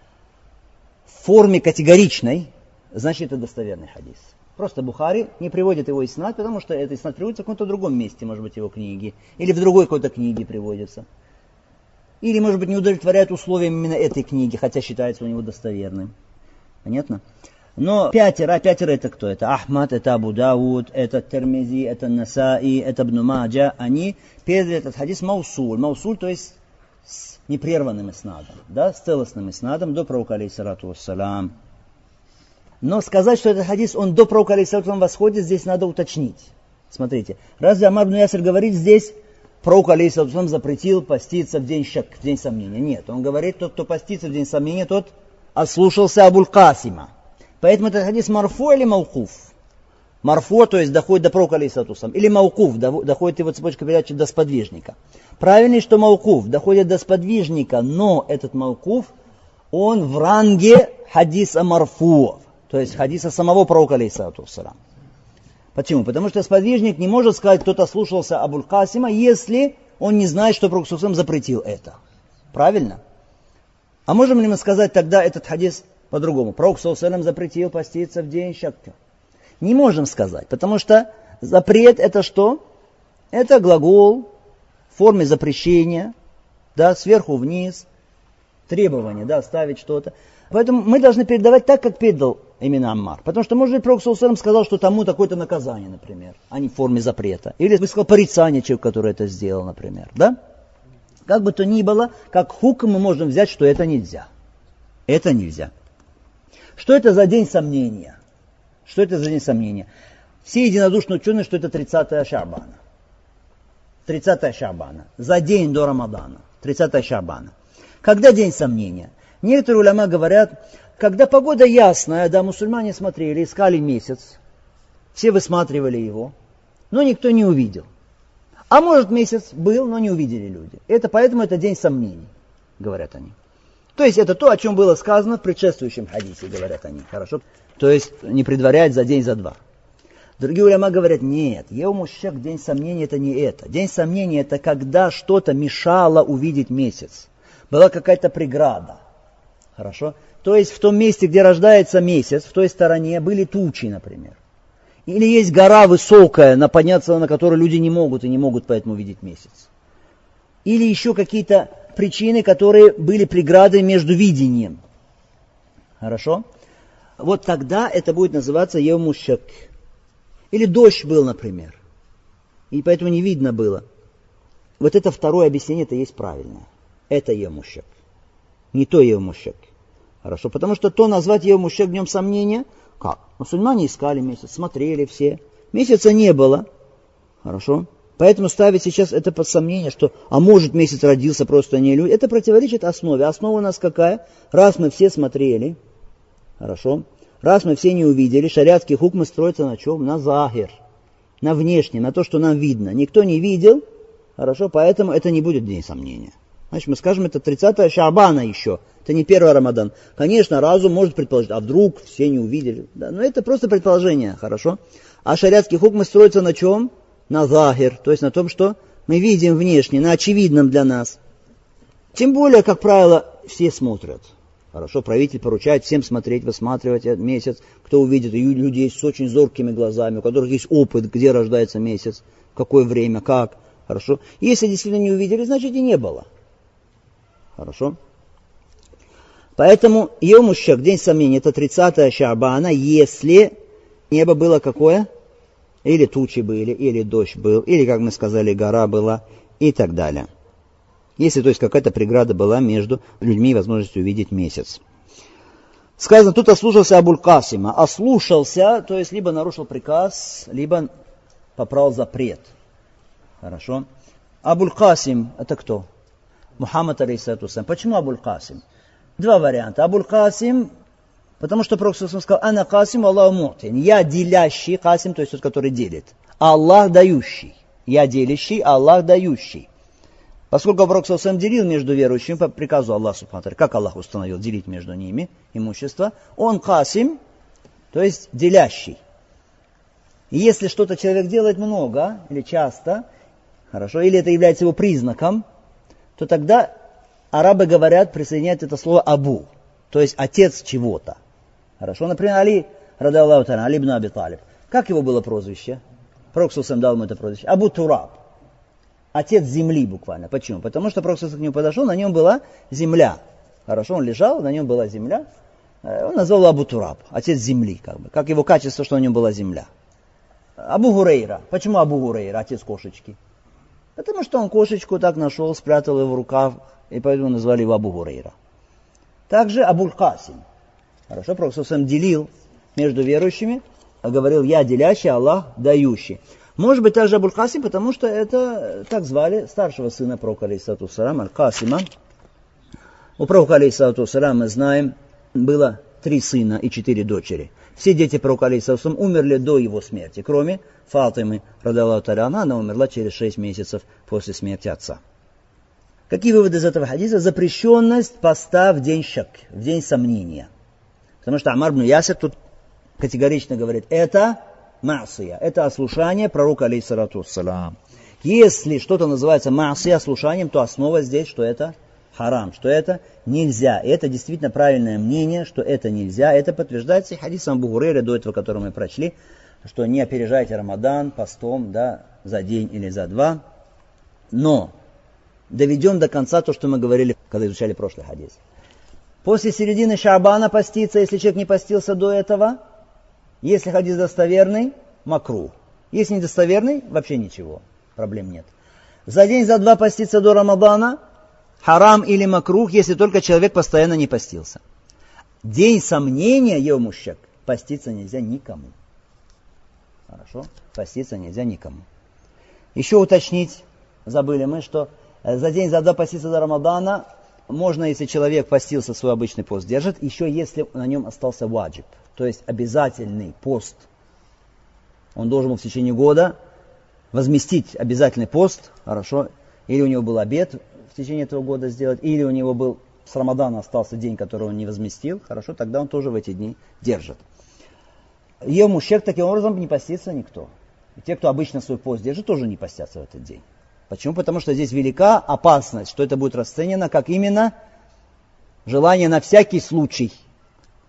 в форме категоричной, значит это достоверный хадис. Просто Бухари не приводит его иснад, потому что этот иснад приводится в каком-то другом месте, может быть, его книги. Или в другой какой-то книге приводится. Или, может быть, не удовлетворяет условиям именно этой книги, хотя считается у него достоверным. Понятно? Но 5 это кто? Это Ахмад, это Абу Дауд, это Термизи, это Насаи, это Ибн Маджа. Они передали этот хадис маусуль. Маусуль, то есть с непрерванным иснадом, да, с целостным иснадом до пророка, алейхиссалату вассалям. Но сказать, что этот хадис, он до пророка, алейхиссалату вассалям, восходит, здесь надо уточнить. Смотрите, разве Аммар ибн Ясир говорит здесь, пророк, алейхиссалату вассалям, запретил поститься в день шак, в день сомнения? Нет, он говорит, тот, кто постится в день сомнения, тот ослушался Абуль-Касима. Поэтому этот хадис марфу или маукуф? Марфу, то есть доходит до пророка, алейхиссалату вассалям, или маукуф, доходит его цепочка передачи до сподвижника. Правильно, что маукуф доходит до сподвижника, но этот маукуф, он в ранге хадиса марфу, то есть хадиса самого пророка, алейхиссалату вассалям. Почему? Потому что сподвижник не может сказать, кто-то слушался Абуль-Касима, если он не знает, что пророк ﷺ запретил это. Правильно? А можем ли мы сказать тогда этот хадис по-другому? Пророк ﷺ запретил поститься в день шакка. Не можем сказать, потому что запрет это что? Это глагол в форме запрещения, да, сверху вниз, требование, да, ставить что-то. Поэтому мы должны передавать так, как передал именно Аммар. Потому что, может быть, пророк ﷺ сказал, что тому такое-то наказание, например, а не в форме запрета. Или высказал порицание человеку, который это сделал, например. Да? Как бы то ни было, как хукм мы можем взять, что это нельзя. Это нельзя. Что это за день сомнения? Что это за день сомнения? Все единодушно ученые, что это 30 Шаабана. 30 Шаабана. За день до Рамадана. 30 Шаабана. Когда день сомнения? Некоторые уляма говорят, когда погода ясная, да, мусульмане смотрели, искали месяц, все высматривали его, но никто не увидел. А может, месяц был, но не увидели люди. Поэтому это день сомнений, говорят они. То есть это то, о чем было сказано в предшествующем хадисе, говорят они. Хорошо? То есть не предварять за день, за два. Другие уляма говорят, нет, еум-аш-шак, день сомнений это не это. День сомнений это когда что-то мешало увидеть месяц. Была какая-то преграда. Хорошо? то есть в том месте, где рождается месяц, в той стороне были тучи, например. Или есть гора высокая, подняться на которую люди не могут и не могут поэтому видеть месяц. Или еще какие-то причины, которые были преградой между видением. Хорошо? Вот тогда это будет называться йоум аш-шак. Или дождь был, например. И поэтому не видно было. Вот это второе объяснение, это есть правильное. Это йоум аш-шак. Не то йоум аш-шак. Хорошо? Потому что то назвать йоум аш-шак днем сомнения, как? Мусульмане искали месяц, смотрели все. Месяца не было. Хорошо? Поэтому ставить сейчас это под сомнение, что, а может месяц родился, просто не люди. Это противоречит основе. Основа у нас какая? Раз мы все смотрели, хорошо? Раз мы все не увидели, шариатские хукмы строятся на чем? На захир, на внешнем, на то, что нам видно. Никто не видел, хорошо? Поэтому это не будет день сомнения. Значит, мы скажем, это 30 Шаабана еще. Это не 1 Рамадан. Конечно, разум может предположить, а вдруг все не увидели. Да, но это просто предположение, хорошо? А шариатские хукмы строятся на чем? На захир, то есть на том, что мы видим внешне, на очевидном для нас. Тем более, как правило, все смотрят. Хорошо, правитель поручает всем смотреть, высматривать месяц. Кто увидит, и люди есть с очень зоркими глазами, у которых есть опыт, где рождается месяц, в какое время, как. Хорошо. Если действительно не увидели, значит и не было. Хорошо. Поэтому йоум аш-шак, день сомнения, это 30 Шаабана, если небо было какое? Или тучи были, или дождь был, или, как мы сказали, гора была и так далее. Если, то есть, какая-то преграда была между людьми и возможностью увидеть месяц. Сказано, тут ослушался Абуль-Касима. Ослушался, то есть, либо нарушил приказ, либо попрал запрет. Хорошо. Абуль-Касим, это кто? Мухаммад, алейхиссалату вассалям. Почему Абуль-Касим? Два варианта. Абуль-Касим, потому что Пророк сказал, «Ана Касим, Аллаху му'тин». Я делящий, Касим, то есть тот, который делит. Аллах дающий. Я делящий, Аллах дающий. Поскольку Пророк делил между верующими по приказу Аллаха, как Аллах установил делить между ними имущество, он Касим, то есть делящий. И если что-то человек делает много или часто, хорошо, или это является его признаком, то тогда арабы говорят, присоединяют это слово «абу», то есть отец чего-то. Хорошо, например, Али, ради Аллаху та'аля, Али ибн Аби Талиб. Как его было прозвище? Пророк дал ему это прозвище. Абу Тураб. Отец земли буквально. Почему? Потому что Пророк к нему подошел, на нем была земля. Хорошо, он лежал, на нем была земля. Он назвал его Абу Тураб, отец земли, как бы. Как его качество, что на нем была земля. Абу Гурейра. Почему Абу Гурейра, отец кошечки? Потому что он кошечку так нашел, спрятал ее в рукав, и поэтому назвали его Абу Гурейра. Также Абуль-Касим. Хорошо, Пророк делил между верующими, а говорил, я делящий, Аллах дающий. Может быть, также Абуль-Касим, потому что это так звали старшего сына Пророка, алейхиссалату вассалям, Аль-Касима. У Пророка, алейхиссалату вассалям, мы знаем, было 3 сына и 4 дочери. Все дети Пророка, алейхиссалату вассалям, умерли до его смерти, кроме Фатимы, ради Аллаху та'аля, она умерла через 6 месяцев после смерти отца. Какие выводы из этого хадиса? Запрещенность поста в день шак, в день сомнения. Потому что Амар ибн Ясир тут категорично говорит, это ма'сия, это ослушание пророка, алейхиссалату вассалям. Если что-то называется ма'сия, ослушанием, то основа здесь, что это харам, что это нельзя. И это действительно правильное мнение, что это нельзя. Это подтверждается и хадисом Абу Гурейры, до этого, который мы прочли, что не опережайте Рамадан постом, да, за день или за 2. Но доведем до конца то, что мы говорили, когда изучали прошлый хадис. После середины Шаабана поститься, если человек не постился до этого. Если хадис достоверный, макрух. Если недостоверный, вообще ничего, проблем нет. За день, за 2 поститься до Рамадана, харам или макрух, если только человек постоянно не постился. День сомнения, йоум аш-шак, поститься нельзя никому. Хорошо? Поститься нельзя никому. Еще уточнить, забыли мы, что за день, за 2 поститься до Рамадана, можно, если человек постился, свой обычный пост держит, еще если на нем остался ваджиб, то есть обязательный пост. Он должен был в течение года возместить обязательный пост, хорошо, или у него был обет в течение этого года сделать, или у него был с Рамадана остался день, который он не возместил, хорошо, тогда он тоже в эти дни держит. Йоум аш-шак таким образом не постится никто. И те, кто обычно свой пост держит, тоже не постятся в этот день. Почему? Потому что здесь велика опасность, что это будет расценено как именно желание на всякий случай.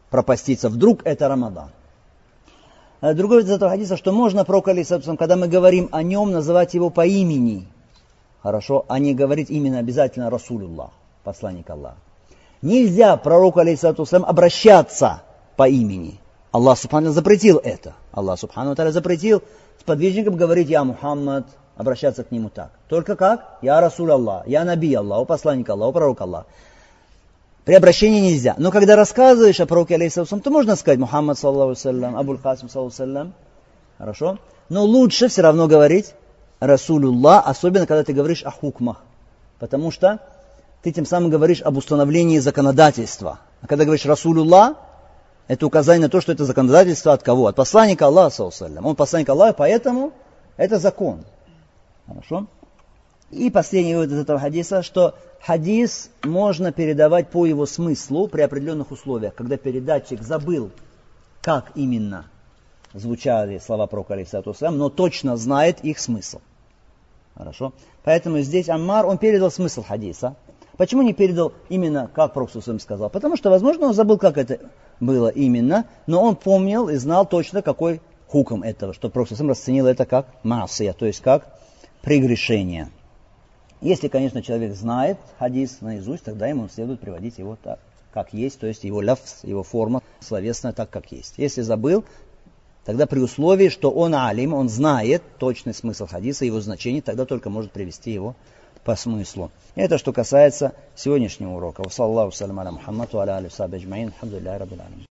пропаститься. Вдруг это Рамадан. Другой из этого хадиса, что можно пророку, алейхиссалату, когда мы говорим о нем, называть его по имени. Хорошо? А не говорить именно обязательно Расулуллах, посланник Аллаха. Нельзя пророку, алейхиссалату, обращаться по имени. Аллах Субхану запретил это. Аллах Субхану запретил сподвижникам говорить «Я Мухаммад», обращаться к нему так. Только как? «Я Расул Аллах», «Я Наби Аллах», «О посланник Аллах», «О пророк Аллах». При обращении нельзя. Но когда рассказываешь о пророке, алейхиссалату, то можно сказать Мухаммад, саллаллаху алейхи, Абуль Касим, саллаллаху алейхи. Хорошо? Но лучше все равно говорить Расулуллах, особенно когда ты говоришь о хукмах. Потому что ты тем самым говоришь об установлении законодательства. А когда говоришь Расулуллах, это указание на то, что это законодательство от кого? От посланника Аллаха, саллаллаху алейхи. Он посланник Аллаха, поэтому это закон. Хорошо? И последний вывод из этого хадиса, что хадис можно передавать по его смыслу при определенных условиях. Когда передатчик забыл, как именно звучали слова пророка, алейхиссалату вассалям, но точно знает их смысл. Хорошо? Поэтому здесь Аммар, он передал смысл хадиса. Почему не передал именно, как пророк сказал? Потому что, возможно, он забыл, как это было именно, но он помнил и знал точно, какой хукм этого, что пророк расценил это как маасия, то есть как прегрешение. Если, конечно, человек знает хадис наизусть, тогда ему следует приводить его так, как есть, то есть его лафз, его форма словесная так, как есть. Если забыл, тогда при условии, что он алим, он знает точный смысл хадиса, его значение, тогда только может привести его по смыслу. Это что касается сегодняшнего урока.